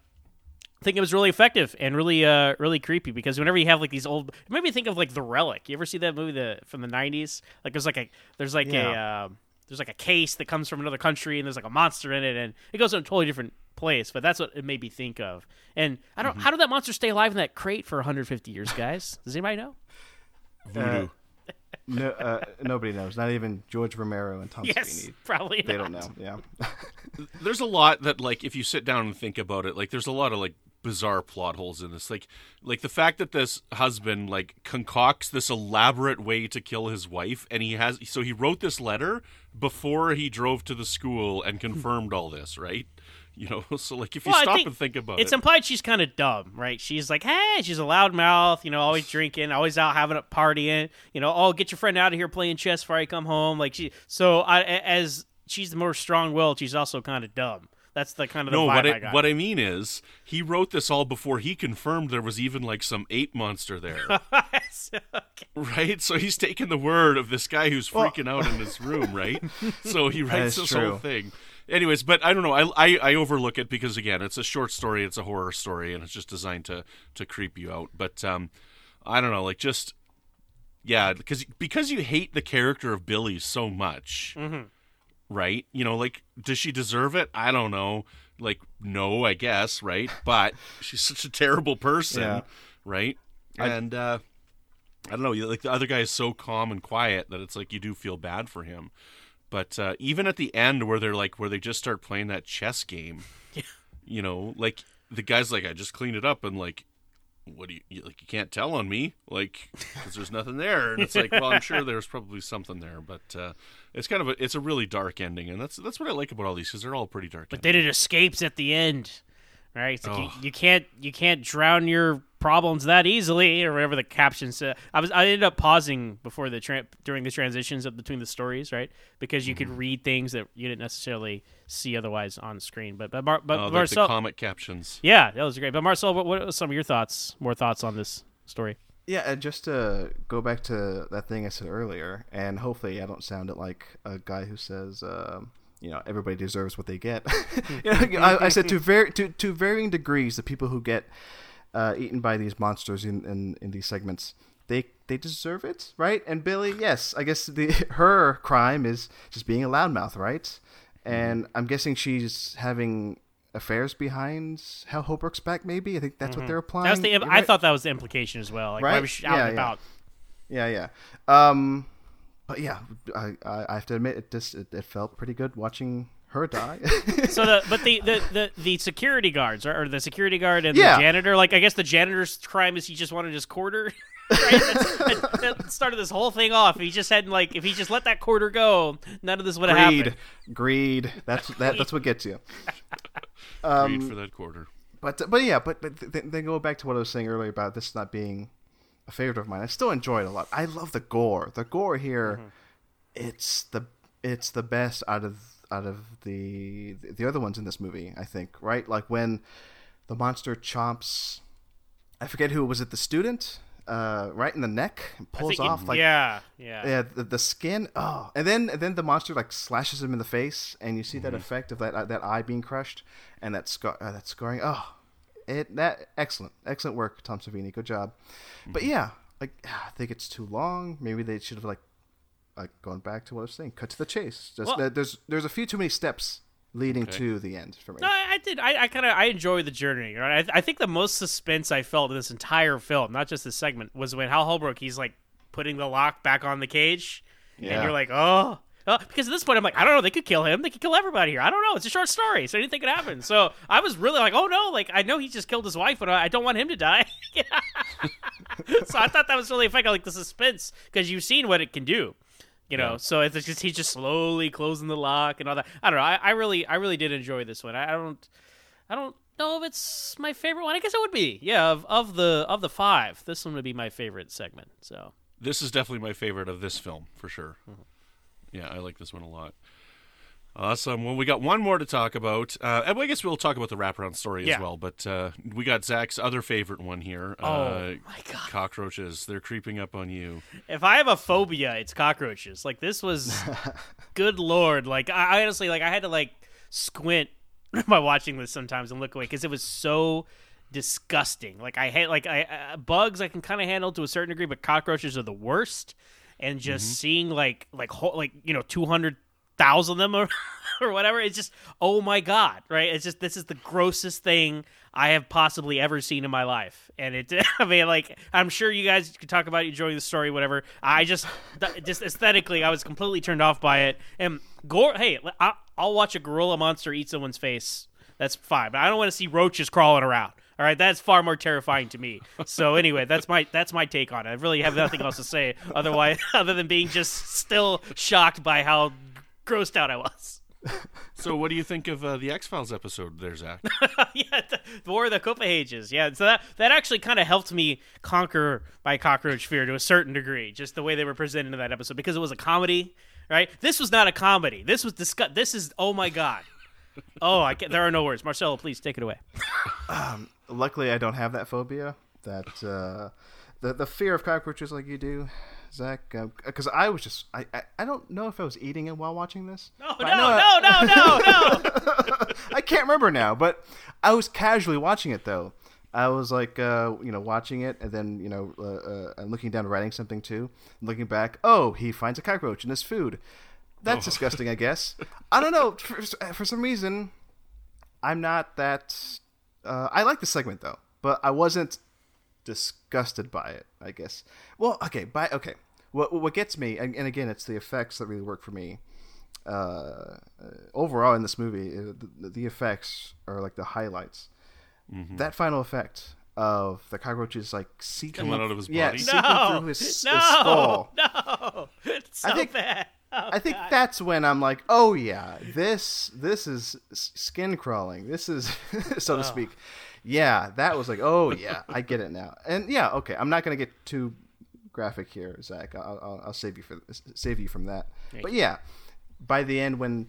I think it was really effective and really, uh, really creepy because whenever you have like these old, it made me think of like The Relic. You ever see that movie the from the nineties? Like there's like a there's like a uh, there's like a case that comes from another country and there's like a monster in it and it goes in a totally different place. But that's what it made me think of. And I don't, how did that monster stay alive in that crate for one hundred fifty years, guys? Does anybody know? Voodoo. No, uh, nobody knows. Not even George Romero and Tom Yes, Sweeney. probably. They not. don't know. Yeah. There's a lot that, like, if you sit down and think about it, like, there's a lot of, like, bizarre plot holes in this. Like, like the fact that this husband, like, concocts this elaborate way to kill his wife, and he has, so he wrote this letter before he drove to the school and confirmed all this, right? You know, so, like, if you Well, I stop think and think about it's it. implied she's kind of dumb, right? She's like, hey, she's a loudmouth, you know, always drinking, always out having a partying, you know, oh, get your friend out of here playing chess before I come home. Like, she, so I, as she's the more strong-willed, she's also kind of dumb. That's the kind of the No, vibe what I, I, got. what I mean is, he wrote this all before he confirmed there was even, like, some ape monster there. Okay. Right? So he's taking the word of this guy who's freaking out in his room, right? So he writes is this true. whole thing. Anyways, but I don't know. I, I I overlook it because, again, it's a short story. It's a horror story, and it's just designed to, to creep you out. But um, I don't know. Like, just, yeah, because because you hate the character of Billy so much, Mm-hmm. right? You know, like, does she deserve it? I don't know. like, no, I guess, right? But she's such a terrible person, Yeah. right? And uh, I don't know, like the other guy is so calm and quiet that it's like you do feel bad for him. But uh, even at the end, where they're like, where they just start playing that chess game, Yeah. you know, like the guy's like, I just cleaned it up, and like, what do you, you like? You can't tell on me, like, because there's nothing there. And it's like, well, I'm sure there's probably something there, but uh, it's kind of a, it's a really dark ending, and that's that's what I like about all these, because they're all pretty dark. But endings. then it escapes at the end, right? It's like you, Oh. you can't you can't drown your problems that easily, or whatever the caption said. I was I ended up pausing before the tra- during the transitions of between the stories, right? Because you Mm-hmm. could read things that you didn't necessarily see otherwise on screen. But but, Mar- but Oh, like Marcel, the comic captions. yeah, that was great. But Marcel, what, what are some of your thoughts? More thoughts on this story? Yeah, and just to go back to that thing I said earlier, and hopefully I don't sound it like a guy who says, um, you know, everybody deserves what they get. you know, I, I said to, var- to to varying degrees, the people who get uh, eaten by these monsters in, in, in these segments, they they deserve it, right? And Billy, yes, I guess the her crime is just being a loudmouth, right? And I'm guessing she's having affairs behind Hal Holbrook's back, maybe. I think that's what they're applying. That was the. You're I right. thought that was the implication as well. Like, why Right? was she out Yeah, and yeah. about? Yeah, yeah. Um, but yeah, I, I I have to admit, it just it, it felt pretty good watching her die. So the but the the, the, the security guards or, or the security guard and Yeah. the janitor, like I guess the janitor's crime is he just wanted his quarter. Right? That's, that, that started this whole thing off. If he just hadn't like if he just let that quarter go, none of this would have Greed, happened. greed. That's that. That's what gets you. Read for that quarter. But but yeah, but but th- then go back to what I was saying earlier about this not being a favorite of mine. I still enjoy it a lot. I love the gore. The gore here, Mm-hmm. it's the it's the best out of out of the the other ones in this movie. I think, right? Like when the monster chomps, I forget who was it. The student, uh, right in the neck, and I pulls think it- off like yeah, yeah, yeah, the, the skin. Oh, and then and then the monster like slashes him in the face, and you see Mm-hmm. that effect of that uh, that eye being crushed and that scar uh, that scarring. Oh, it that excellent, excellent work, Tom Savini. Good job. But Mm-hmm. yeah, like I think it's too long. Maybe they should have like like going back to what I was saying. Cut to the chase. Just Well- uh, there's there's a few too many steps leading Okay. to the end for me. No, I, I did. I, I kind of I enjoy the journey. Right? I, I think the most suspense I felt in this entire film, not just this segment, was when Hal Holbrook he's like putting the lock back on the cage, and Yeah. you're like, oh. Oh, because at this point I'm like, I don't know, they could kill him, they could kill everybody here. I don't know, it's a short story, so anything could happen. So I was really like, oh no, like I know he just killed his wife, but I I don't want him to die. So I thought that was really effective, like the suspense, because you've seen what it can do. You know, Yeah. so it's just he's just slowly closing the lock and all that. I don't know. I, I really, I really did enjoy this one. I, I don't, I don't know if it's my favorite one. I guess it would be. Yeah, of, of the of the five, this one would be my favorite segment. So This is definitely my favorite of this film, for sure. Mm-hmm. Yeah, I like this one a lot. Awesome. Well, we got one more to talk about. Uh, and I guess we'll talk about the wraparound story Yeah. as well. But uh, we got Zach's other favorite one here. Oh, uh, my God. Cockroaches. They're creeping up on you. if I have a phobia, it's cockroaches. Like this was, good lord. Like I I honestly, like I had to like squint by watching this sometimes and look away because it was so disgusting. Like I hate like I uh, bugs I can kind of handle to a certain degree, but cockroaches are the worst. And just seeing like like whole, like you know two hundred thousand of them or or whatever, it's just oh my god, right? It's just this is the grossest thing I have possibly ever seen in my life, and it. I mean, like I'm sure you guys could talk about enjoying the story, whatever. I just th- just aesthetically, I was completely turned off by it. And gore, hey, I, I'll watch a gorilla monster eat someone's face. That's fine, but I don't want to see roaches crawling around. All right, that's far more terrifying to me. So anyway, that's my that's my take on it. I really have nothing else to say otherwise, other than being just still shocked by how grossed out I was. So what do you think of uh, the X-Files episode there, Zach? Yeah, the War of the Copenhagens. Yeah, so that that actually kind of helped me conquer my cockroach fear to a certain degree, just the way they were presented in that episode, because it was a comedy, right? This was not a comedy. This was disgust. This is oh my god. Oh, I can there are no words. Marcelo, please take it away. Luckily, I don't have that phobia. That uh, the the fear of cockroaches like you do, Zach. Because uh, I was just I, I I don't know if I was eating it while watching this. No, but no, I know no, no, no, no. I can't remember now, but I was casually watching it though. I was like, uh, you know, watching it and then, you know, uh, uh, looking down, writing something too. Looking back, oh, he finds a cockroach in his food. That's Oh. disgusting, I guess. I don't know. For, for some reason, I'm not that. Uh, I like the segment though, but I wasn't disgusted by it. I guess. Well, okay, by okay. What what gets me, and, and again, it's the effects that really work for me. Uh, overall, in this movie, the, the effects are like the highlights. Mm-hmm. That final effect of the cockroaches like seeking coming out of his body, yeah, no, seeking through his, no, his skull. No, it's so I think, bad. Oh, I think God. that's when I'm like, oh yeah, this this is skin crawling. This is, so to Oh. speak. Yeah, that was like, oh yeah, I get it now. And yeah, okay, I'm not gonna get too graphic here, Zach. I'll, I'll, I'll save you for save you from that. Thank but you. yeah, by the end when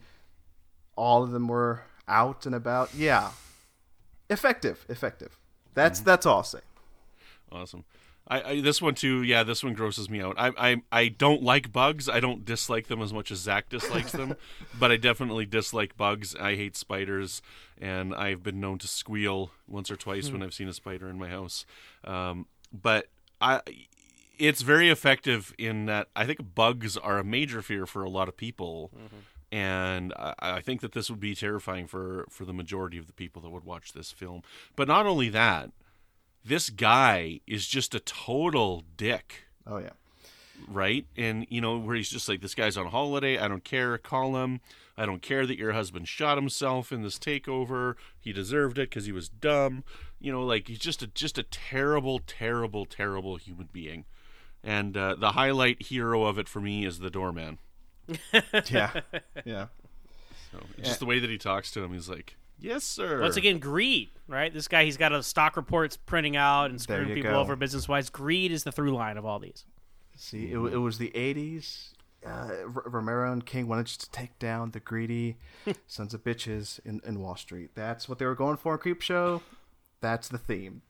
all of them were out and about, yeah, effective, effective. That's Mm-hmm. that's all I'll say. Awesome. I, I this one too. Yeah, this one grosses me out. I I I don't like bugs. I don't dislike them as much as Zach dislikes them, but I definitely dislike bugs. I hate spiders, and I've been known to squeal once or twice Hmm. when I've seen a spider in my house. Um, but I, it's very effective in that I think bugs are a major fear for a lot of people. Mm-hmm. And I, I think that this would be terrifying for, for the majority of the people that would watch this film. But not only that, this guy is just a total dick, Oh yeah, right? And, you know, where he's just like, this guy's on holiday. I don't care. Call him. I don't care that your husband shot himself in this takeover. He deserved it because he was dumb. You know, like, he's just a, just a terrible, terrible, terrible human being. And uh, the highlight hero of it for me is the doorman. yeah, yeah. So, just the way that he talks to him, he's like, yes, sir. Once again, greed, right? This guy, he's got a stock reports printing out and There screwing you people go. over business-wise. Greed is the through line of all these. See, it, it was the eighties. Uh, R- Romero and King wanted just to take down the greedy sons of bitches in, in Wall Street. That's what they were going for in Creepshow. That's the theme.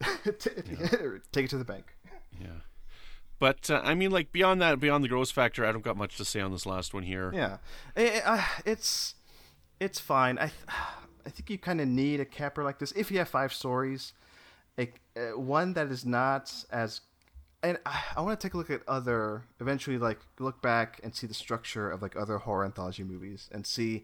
Take it to the bank. Yeah. But, uh, I mean, like, beyond that, beyond the gross factor, I don't got much to say on this last one here. Yeah, it, uh, it's it's fine. I th- I think you kind of need a capper like this if you have five stories. A, uh, one that is not as, and I, I want to take a look at other. Eventually, like look back and see the structure of like other horror anthology movies and see.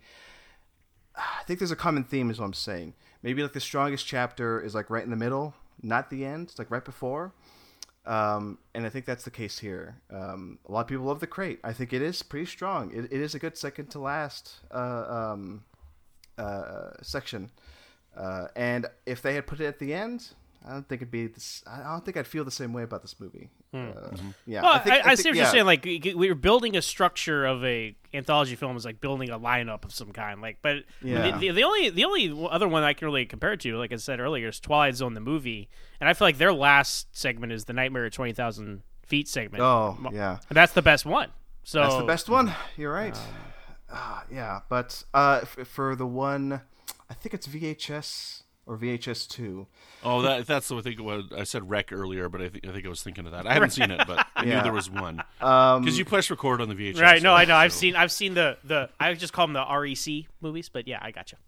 I think there's a common theme, is what I'm saying. Maybe like the strongest chapter is like right in the middle, not the end. It's like right before. Um, and I think that's the case here. Um, a lot of people love The Crate. I think it is pretty strong. It, it is a good second to last uh, um, uh, section. Uh, and if they had put it at the end, I don't think it'd be. This, I don't think I'd feel the same way about this movie. Uh, Mm-hmm. Yeah, Well, I, think, I, think- see what yeah. you're saying. Like we we were building a structure of a anthology film is like building a lineup of some kind. Like, but Yeah. the, the, the only the only other one I can really compare it to, like I said earlier, is Twilight Zone the movie, and I feel like their last segment is the Nightmare at twenty thousand feet segment. Oh yeah, And that's the best one. So that's the best one. You're right. Ah, yeah, but uh, f- for the one, I think it's V H S or V H S two. Oh, that that's what I think. What I said rec earlier, but I think I think I was thinking of that. I haven't seen it, but I Yeah. knew there was one Um, because you press record on the V H S. Right, no, I know. I've so- seen, I've seen the, the. I just call them the R E C movies, but yeah, I gotcha.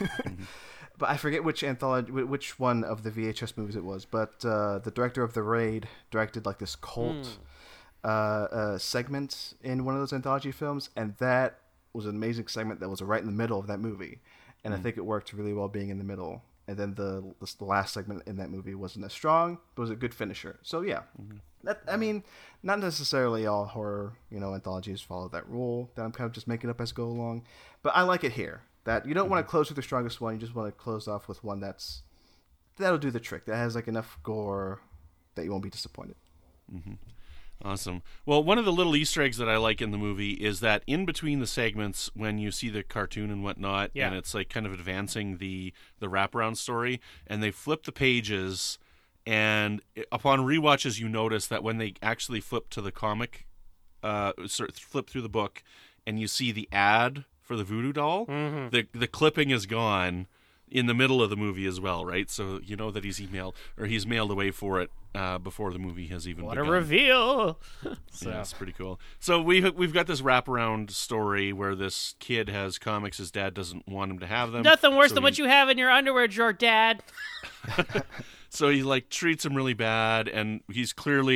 But I forget which anthology, wh- which one of the V H S movies it was. But uh, the director of The Raid directed like this cult uh, uh, segment in one of those anthology films, and that was an amazing segment that was right in the middle of that movie, and I think it worked really well being in the middle. And then the the last segment in that movie wasn't as strong, but was a good finisher. So yeah, that I mean, not necessarily all horror, you know, anthologies follow that rule. That I'm kind of just making up as go along, but I like it here. That you don't want to close with the strongest one. You just want to close off with one that's that'll do the trick. That has like enough gore that you won't be disappointed. Awesome. Well, one of the little Easter eggs that I like in the movie is that in between the segments, when you see the cartoon and whatnot, Yeah. and it's like kind of advancing the the wraparound story, and they flip the pages, and upon rewatches, you notice that when they actually flip to the comic, uh, sort of flip through the book, and you see the ad for the voodoo doll, Mm-hmm. the the clipping is gone in the middle of the movie as well, right? So you know that he's emailed or he's mailed away for it uh, before the movie has even What a begun. reveal! So, Yeah, it's pretty cool. So we've we've got this wraparound story where this kid has comics. His dad doesn't want him to have them. nothing worse so than he, what you have in your underwear drawer, Dad. So he like treats him really bad, and he's clearly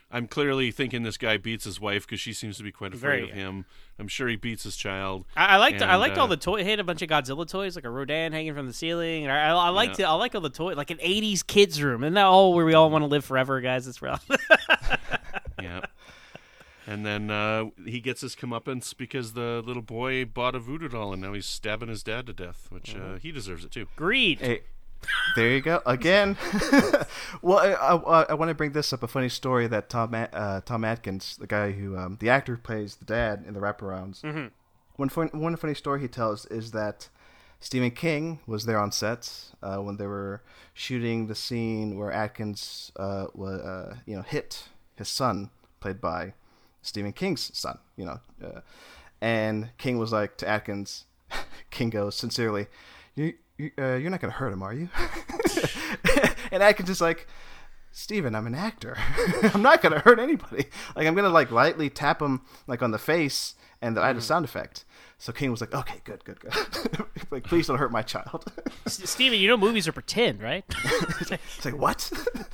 I'm clearly thinking this guy beats his wife because she seems to be quite afraid Very, of him. I'm sure he beats his child. I, I liked and, I liked uh, all the toy. He had a bunch of Godzilla toys, like a Rodan hanging from the ceiling. And I, I, I liked Yeah. it. I like all the toys, like an eighties kids room. Isn't that all where we all want to live forever, guys? It's real. Yeah. And then uh, he gets his comeuppance because the little boy bought a voodoo doll, and now he's stabbing his dad to death, which uh, he deserves it too. Greed. Hey, there you go again. Well, I, I, I want to bring this up. A funny story that Tom uh, Tom Atkins, the guy who um, the actor who plays the dad in the wraparounds. Mm-hmm. One fun, one funny story he tells is that Stephen King was there on set uh, when they were shooting the scene where Atkins uh, was, uh, you know, hit his son, played by Stephen King's son, you know, uh, and King was like to Atkins, King goes sincerely, you, you uh, you're not gonna hurt him, are you? And Atkins is like, Stephen, I'm an actor. I'm not gonna hurt anybody. Like I'm gonna like lightly tap him like on the face, and I had a sound effect. So King was like, okay, good, good, good. Like, please don't hurt my child. S- Steven, you know movies are pretend, right? It's like what?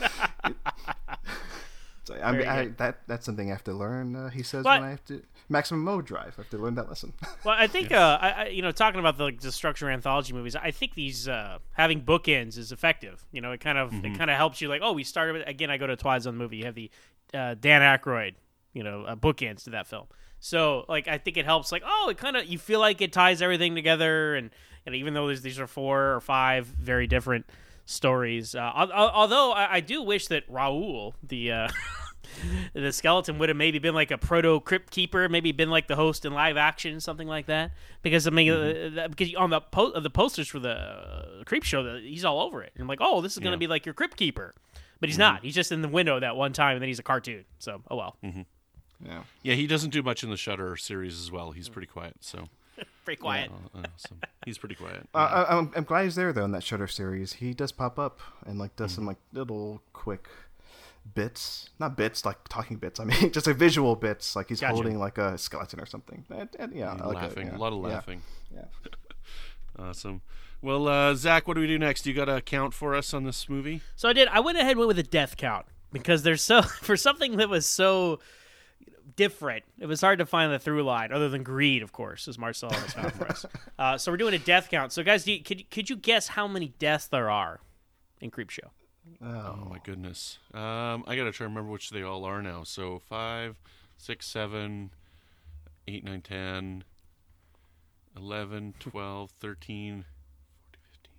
It's like, I mean, Very I, good. that that's something I have to learn. Uh, he says But- when I have to maximum mode drive. I have to learn that lesson. Well, I think uh, I, I, you know, talking about the, like, the structure of anthology movies, I think these uh, having bookends is effective. You know, it kind of it kind of helps you. Like, oh, we started with again. I go to a Twilight Zone movie. You have the uh, Dan Aykroyd, you know, uh, bookends to that film. So, like, I think it helps. Like, oh, it kind of you feel like it ties everything together, and you know, even though there's, these are four or five very different stories. Uh, al- al- although I, I do wish that Raul, the uh, the skeleton, would have maybe been like a proto crypt keeper, maybe been like the host in live action, something like that. Because I mean, mm-hmm. uh, that, because on the po- uh, the posters for the uh, Creep Show, the, he's all over it. And I'm like, oh, this is going to Yeah. be like your crypt keeper, but he's Mm-hmm. not. He's just in the window that one time, and then he's a cartoon. So, oh well, Mm-hmm. Yeah. Yeah, he doesn't do much in the Shutter series as well. He's pretty quiet, so pretty quiet. uh, uh, so he's pretty quiet. Uh, I, I'm, I'm glad he's there though in that Shutter series. He does pop up and like does some like little quick bits, not bits like talking bits. I mean, just like visual bits, like he's Gotcha. holding like a skeleton or something. And, and, yeah, I like it, laughing, yeah. a lot of Yeah. laughing. Yeah. Awesome. Well, uh, Zach, what do we do next? You got a count for us on this movie? So I did. I went ahead and went with a death count because there's so for something that was so different. It was hard to find the through line, other than greed, of course, as Marcel has found for us. Uh, so we're doing a death count. So guys, do you, could could you guess how many deaths there are in Creepshow? Oh my goodness. Um, I gotta try to remember which they all are now. So five, six, seven, eight, nine, ten, eleven, twelve, thirteen, fourteen, fifteen.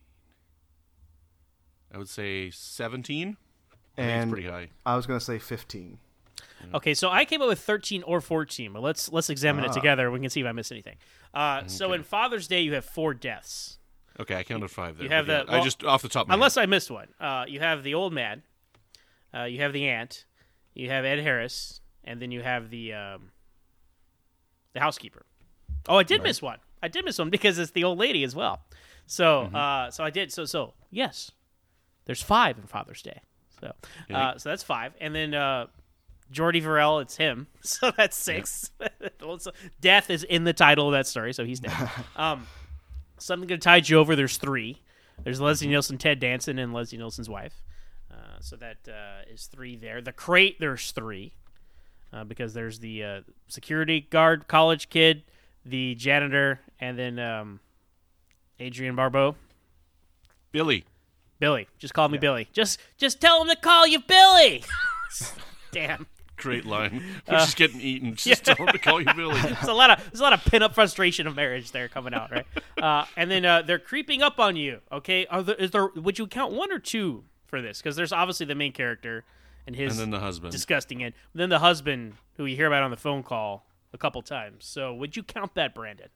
I would say seventeen. I think it's And pretty high. I was gonna say fifteen. Okay, so I came up with thirteen or fourteen, but let's let's examine it Ah. together. We can see if I missed anything. Uh, So in Father's Day, you have four deaths. Okay, I counted five there. you have but yeah, the- I well, just off the top of my Unless head. I missed one. Uh, you have the old man, uh, you have the aunt, you have Ed Harris, and then you have the um, the housekeeper. Oh, I did miss one. I did miss one because it's the old lady as well. So, Mm-hmm. uh, so I did. So, so yes, there's five in Father's Day. So, uh, so that's five, and then uh, Jordy Verrell, it's him. So that's six. So death is in the title of that story, so he's dead. um, Something Gonna Tide You Over, there's three. There's Leslie Nielsen, Ted Danson, and Leslie Nielsen's wife. Uh, so that uh, is three there. The Crate, there's three. Uh, because there's the uh, security guard, college kid, the janitor, and then um, Adrienne Barbeau. Billy. Billy. Just call me Billy. Just just tell him to call you Billy. Damn. Great line. Uh, We're just getting eaten. Just tell him to call you Billy. There's a lot of there's a lot of pin-up frustration of marriage there coming out, right? Uh, and then uh, they're creeping up on you. Okay, Are there, is there? Would you count one or two for this? Because there's obviously the main character and his And then the husband. disgusting end. Then the husband, who you hear about on the phone call a couple times. So would you count that, Brandon?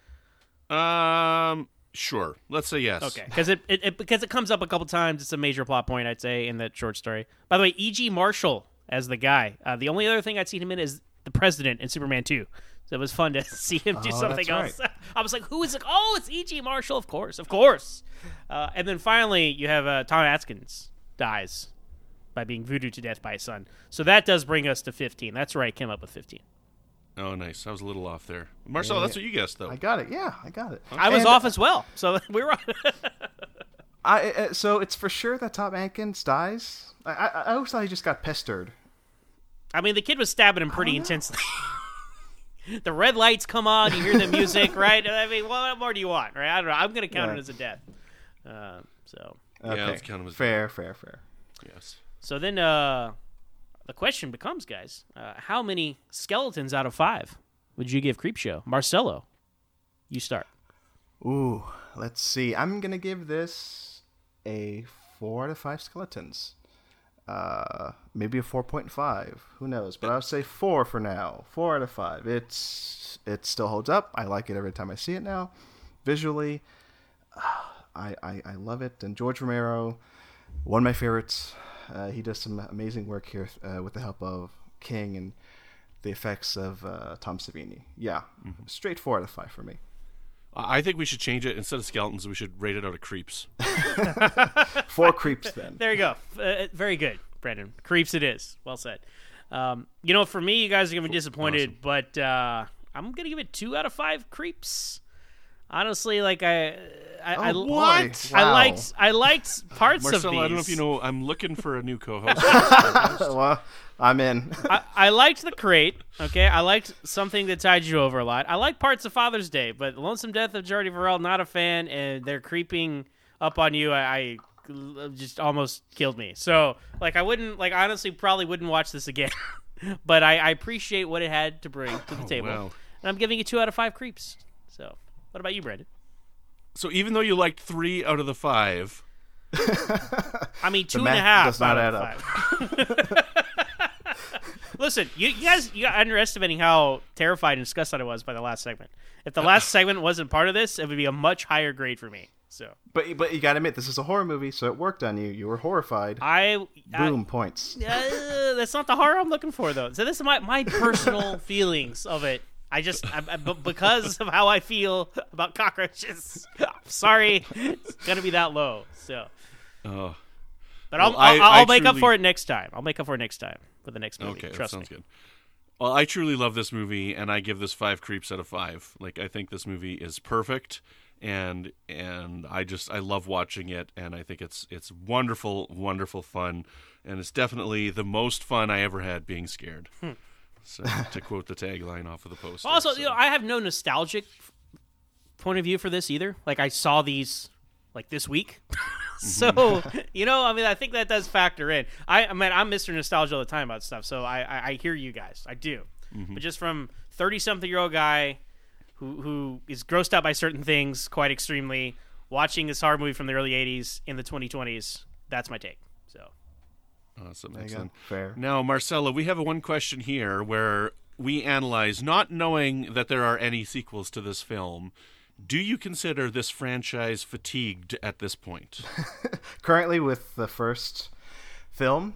Um, sure. Let's say yes. Okay, because it, it, it because it comes up a couple times. It's a major plot point, I'd say, in that short story. By the way, E G. Marshall as the guy. Uh, the only other thing I'd seen him in is the President in Superman two. So it was fun to see him do Oh, something that's else. I was like, who is it? Oh, it's E G. Marshall, of course, of course. Uh, and then finally, you have uh, Tom Atkins dies by being voodooed to death by his son. So that does bring us to fifteen. That's where I came up with fifteen. Oh, nice. I was a little off there. Marcel, Yeah, that's yeah. what you guessed, though. I got it. Yeah, I got it. I was And off as well. So we were on. I uh, so it's for sure that Tom Atkins dies. I, I I always thought he just got pestered. I mean, the kid was stabbing him pretty intensely. The red lights come on, you hear the music, right? I mean, what more do you want, right? I don't know. I'm going to count Yeah. it as a death. Uh, so, Okay. Yeah, let's count him as fair, fair, fair. Yes. so then uh, the question becomes, guys, uh, how many skeletons out of five would you give Creepshow? Marcelo, you start. Ooh, let's see. I'm gonna give this a four out of five skeletons. Uh, maybe a four point five. Who knows? But I'll say four for now. Four out of five. It's it still holds up. I like it every time I see it now. Visually, I I, I love it. And George Romero, one of my favorites. Uh, he does some amazing work here uh, with the help of King and the effects of uh, Tom Savini. Yeah, mm-hmm. Straight four out of five for me. I think we should change it. Instead of skeletons, we should rate it out of creeps. Four creeps, then. There you go. Uh, very good, Brendan. Creeps it is. Well said. Um, you know, for me, you guys are going to be disappointed, Awesome. but uh, I'm going to give it two out of five creeps. Honestly, like I, I, I, Oh, boy. liked, Wow. I liked, I liked parts of Marcelo, these. I don't know if you know, I'm looking for a new co-host. Well, I'm in. I, I liked the crate. Okay, I liked something that tied you over a lot. I like parts of Father's Day, but Lonesome Death of Jordy Verrell, not a fan, and they're creeping up on you. I, I just almost killed me. So, like, I wouldn't, like, honestly, probably wouldn't watch this again. But I, I appreciate what it had to bring to the Oh, table, wow. and I'm giving it two out of five creeps. So, what about you, Brandon? So even though you liked three out of the five, I mean, two and math a half does not out add of up. five. Listen, you, you guys, you got underestimating how terrified and disgusted I was by the last segment. If the last segment wasn't part of this, it would be a much higher grade for me. So But but you got to admit, this is a horror movie, so it worked on you. You were horrified. I, Boom, points. I uh, that's not the horror I'm looking for, though. So this is my my personal feelings of it. I just I, I, b- because of how I feel about cockroaches. I'm sorry, it's gonna be that low. So, oh, but I'll Well, I- I'll, I'll I make up truly- for it next time. I'll make up for it next time for the next movie. okay, that Trust sounds me. good. Well, I truly love this movie, and I give this five creeps out of five. Like, I think this movie is perfect, and and I just I love watching it, and I think it's it's wonderful, wonderful fun, and it's definitely the most fun I ever had being scared. Hmm. So, to quote the tagline off of the poster. Also, so. you know, I have no nostalgic point of view for this either. Like, I saw these like this week, so you know, I mean, I think that does factor in. I, I mean, I'm Mister Nostalgia all the time about stuff, so I, I, I hear you guys, I do. Mm-hmm. But just from thirty-something-year-old guy who who is grossed out by certain things quite extremely, watching this horror movie from the early eighties in the twenty twenties, that's my take. So. Awesome, There you go. excellent. Fair. Now, Marcella, we have a one question here where we analyze, not knowing that there are any sequels to this film. Do you consider this franchise fatigued at this point? Currently, with the first film,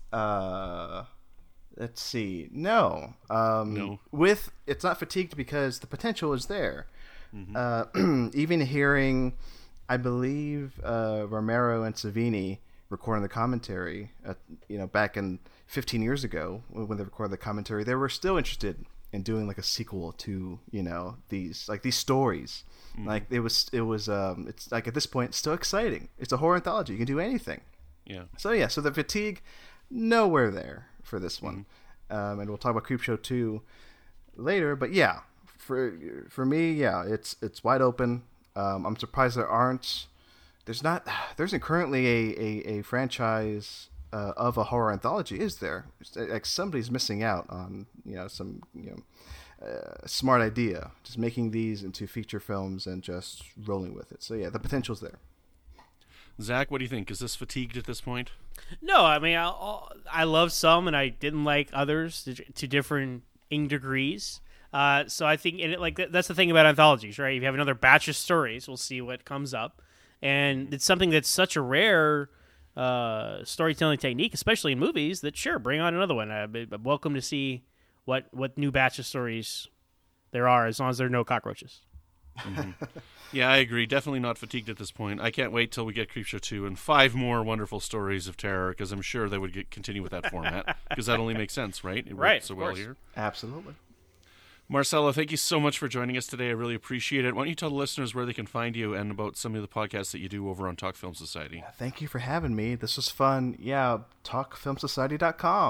uh, let's see. No. Um, No. With it's not fatigued because the potential is there. Mm-hmm. Uh, even hearing, I believe, uh, Romero and Savini recording the commentary, uh, you know, back in fifteen years ago when they recorded the commentary, they were still interested in doing like a sequel to, you know, these like these stories. Mm-hmm. Like it was, it was, um, it's like at this point, it's still exciting. It's a horror anthology. You can do anything. Yeah. So yeah, so the fatigue, nowhere there for this one, mm-hmm. um, and we'll talk about Creepshow two later. But yeah, for for me, yeah, it's it's wide open. Um, I'm surprised there aren't. There's not. There isn't currently a a, a franchise uh, of a horror anthology, is there? It's like somebody's missing out on you know some you know uh, smart idea, just making these into feature films and just rolling with it. So yeah, the potential's there. Zach, what do you think? Is this fatigued at this point? No, I mean, I, I love some and I didn't like others to, to different degrees. Uh, so I think in it, like that's the thing about anthologies, right? If you have another batch of stories, we'll see what comes up. And it's something that's such a rare uh, storytelling technique, especially in movies, that sure, bring on another one. Uh, I'm welcome to see what, what new batch of stories there are, as long as there are no cockroaches. Mm-hmm. Yeah, I agree. Definitely not fatigued at this point. I can't wait till we get Creepshow two and five more wonderful stories of terror, because I'm sure they would get, continue with that format, because that only makes sense, right? It Right, works so of well course. here. Absolutely. Marcelo, thank you so much for joining us today. I really appreciate it. Why don't you tell the listeners where they can find you and about some of the podcasts that you do over on Talk Film Society? Thank you for having me. This was fun. Yeah, talk film society dot com.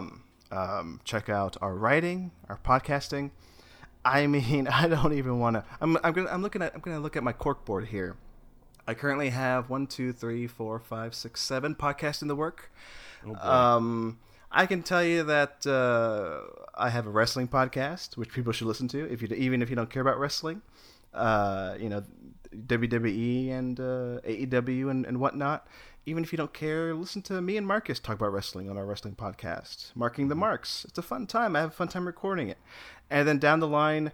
Um, check out our writing, our podcasting. I mean, I don't even want to. I'm I'm gonna I'm looking at I'm gonna look at my corkboard here. I currently have one, two, three, four, five, six, seven podcasts in the work. Oh, boy. Um, I can tell you that uh, I have a wrestling podcast, which people should listen to, if you even if you don't care about wrestling. Uh, you know, W W E and uh, A E W and, and whatnot. Even if you don't care, listen to me and Marcus talk about wrestling on our wrestling podcast, Marking the Marks. It's a fun time. I have a fun time recording it. And then down the line,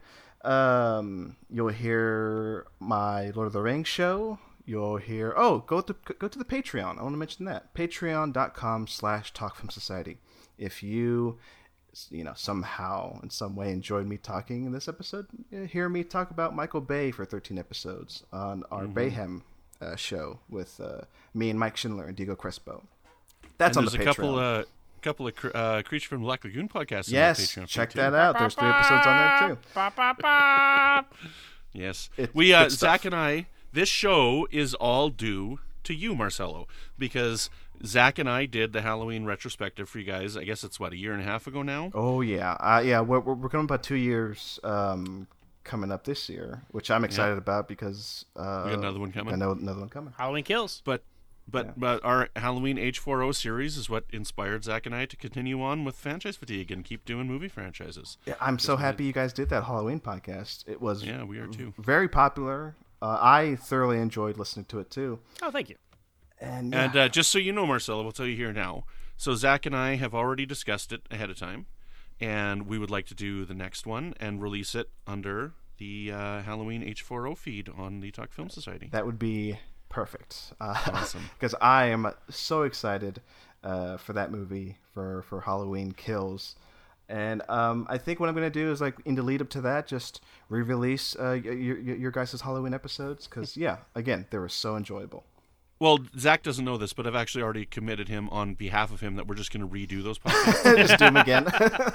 um, you'll hear my Lord of the Rings show. You'll hear, oh, go to go to the Patreon. I want to mention that. Patreon.com slash Talk Film Society. If you, you know, somehow, in some way enjoyed me talking in this episode, hear me talk about Michael Bay for thirteen episodes on our mm-hmm. Bayhem uh, show with uh, me and Mike Schindler and Diego Crespo. That's and on the Patreon. There's a couple, uh, couple of uh, Creature from Black Lagoon podcasts yes, on the Patreon. check that out. There's three episodes on there, too. Ba, ba, ba. Yes. It, we uh, Zach and I, this show is all due to you, Marcelo, because Zach and I did the Halloween retrospective for you guys. I guess it's, what, a year and a half ago now? Oh, yeah. Uh, yeah, we're, we're coming about two years um, coming up this year, which I'm excited yeah. about because... Uh, we got another one coming. I know another one coming. Halloween Kills. But but, yeah. but our Halloween H four O series is what inspired Zach and I to continue on with franchise fatigue and keep doing movie franchises. Yeah, I'm so happy you guys did that Halloween podcast. It was yeah, we are too. very popular. Uh, I thoroughly enjoyed listening to it, too. Oh, thank you. And, yeah. and uh, just so you know, Marcelo, we'll tell you here now. So Zach and I have already discussed it ahead of time, and we would like to do the next one and release it under the uh, Halloween H four O feed on the Talk Film Society. That would be perfect. Uh, awesome. Because I am so excited uh, for that movie, for, for Halloween Kills. And um, I think what I'm going to do is, like, in the lead up to that, just re-release uh, your, your, your guys' Halloween episodes. Because, yeah, again, they were so enjoyable. Well, Zach doesn't know this, but I've actually already committed him on behalf of him that we're just going to redo those podcasts. Just do them again.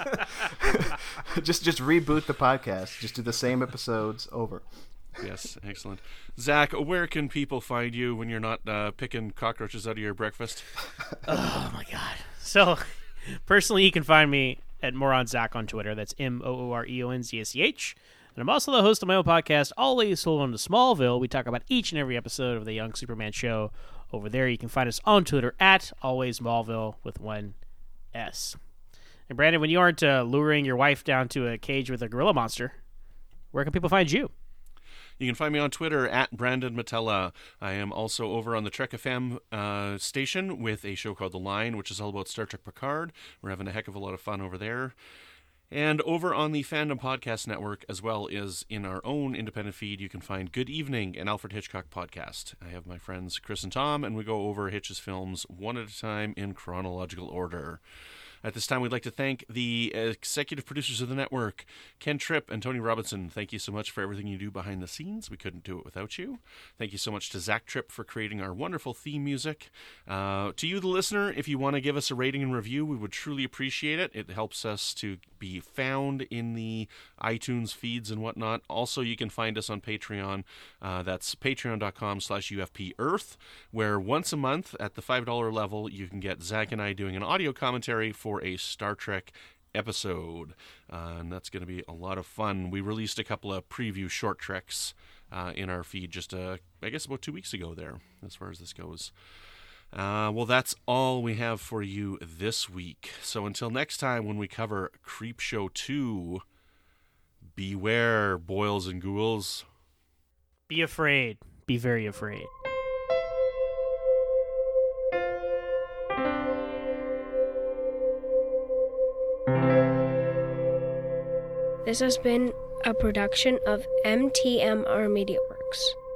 just just reboot the podcast. Just do the same episodes over. Yes, excellent. Zach, where can people find you when you're not uh, picking cockroaches out of your breakfast? Oh, my God. So, personally, you can find me at Moron Zach on Twitter. That's M O O R E O N Z A C H. And I'm also the host of my own podcast, Always Hold On to Smallville. We talk about each and every episode of the Young Superman show over there. You can find us on Twitter at Always Smallville with one S. And Brandon, when you aren't uh, luring your wife down to a cage with a gorilla monster, where can people find you? You can find me on Twitter at Brandon Matella. I am also over on the Trek F M uh, station with a show called The Line, which is all about Star Trek Picard. We're having a heck of a lot of fun over there. And over on the Fandom Podcast Network, as well as in our own independent feed, you can find Good Evening, an Alfred Hitchcock podcast. I have my friends Chris and Tom, and we go over Hitch's films one at a time in chronological order. At this time, we'd like to thank the executive producers of the network, Ken Tripp and Tony Robinson. Thank you so much for everything you do behind the scenes. We couldn't do it without you. Thank you so much to Zach Tripp for creating our wonderful theme music. Uh, to you, the listener, if you want to give us a rating and review, we would truly appreciate it. It helps us to be found in the iTunes feeds and whatnot. Also, you can find us on Patreon. Uh, that's patreon.com slash UFPEarth, where once a month at the five dollars level, you can get Zach and I doing an audio commentary for for a Star Trek episode, uh, and that's going to be a lot of fun. We released a couple of preview short treks uh, in our feed just, uh, I guess, about two weeks ago there, as far as this goes. Uh, well, that's all we have for you this week. So until next time when we cover Creepshow two, beware, boils and ghouls. Be afraid. Be very afraid. This has been a production of M T M R Media Works.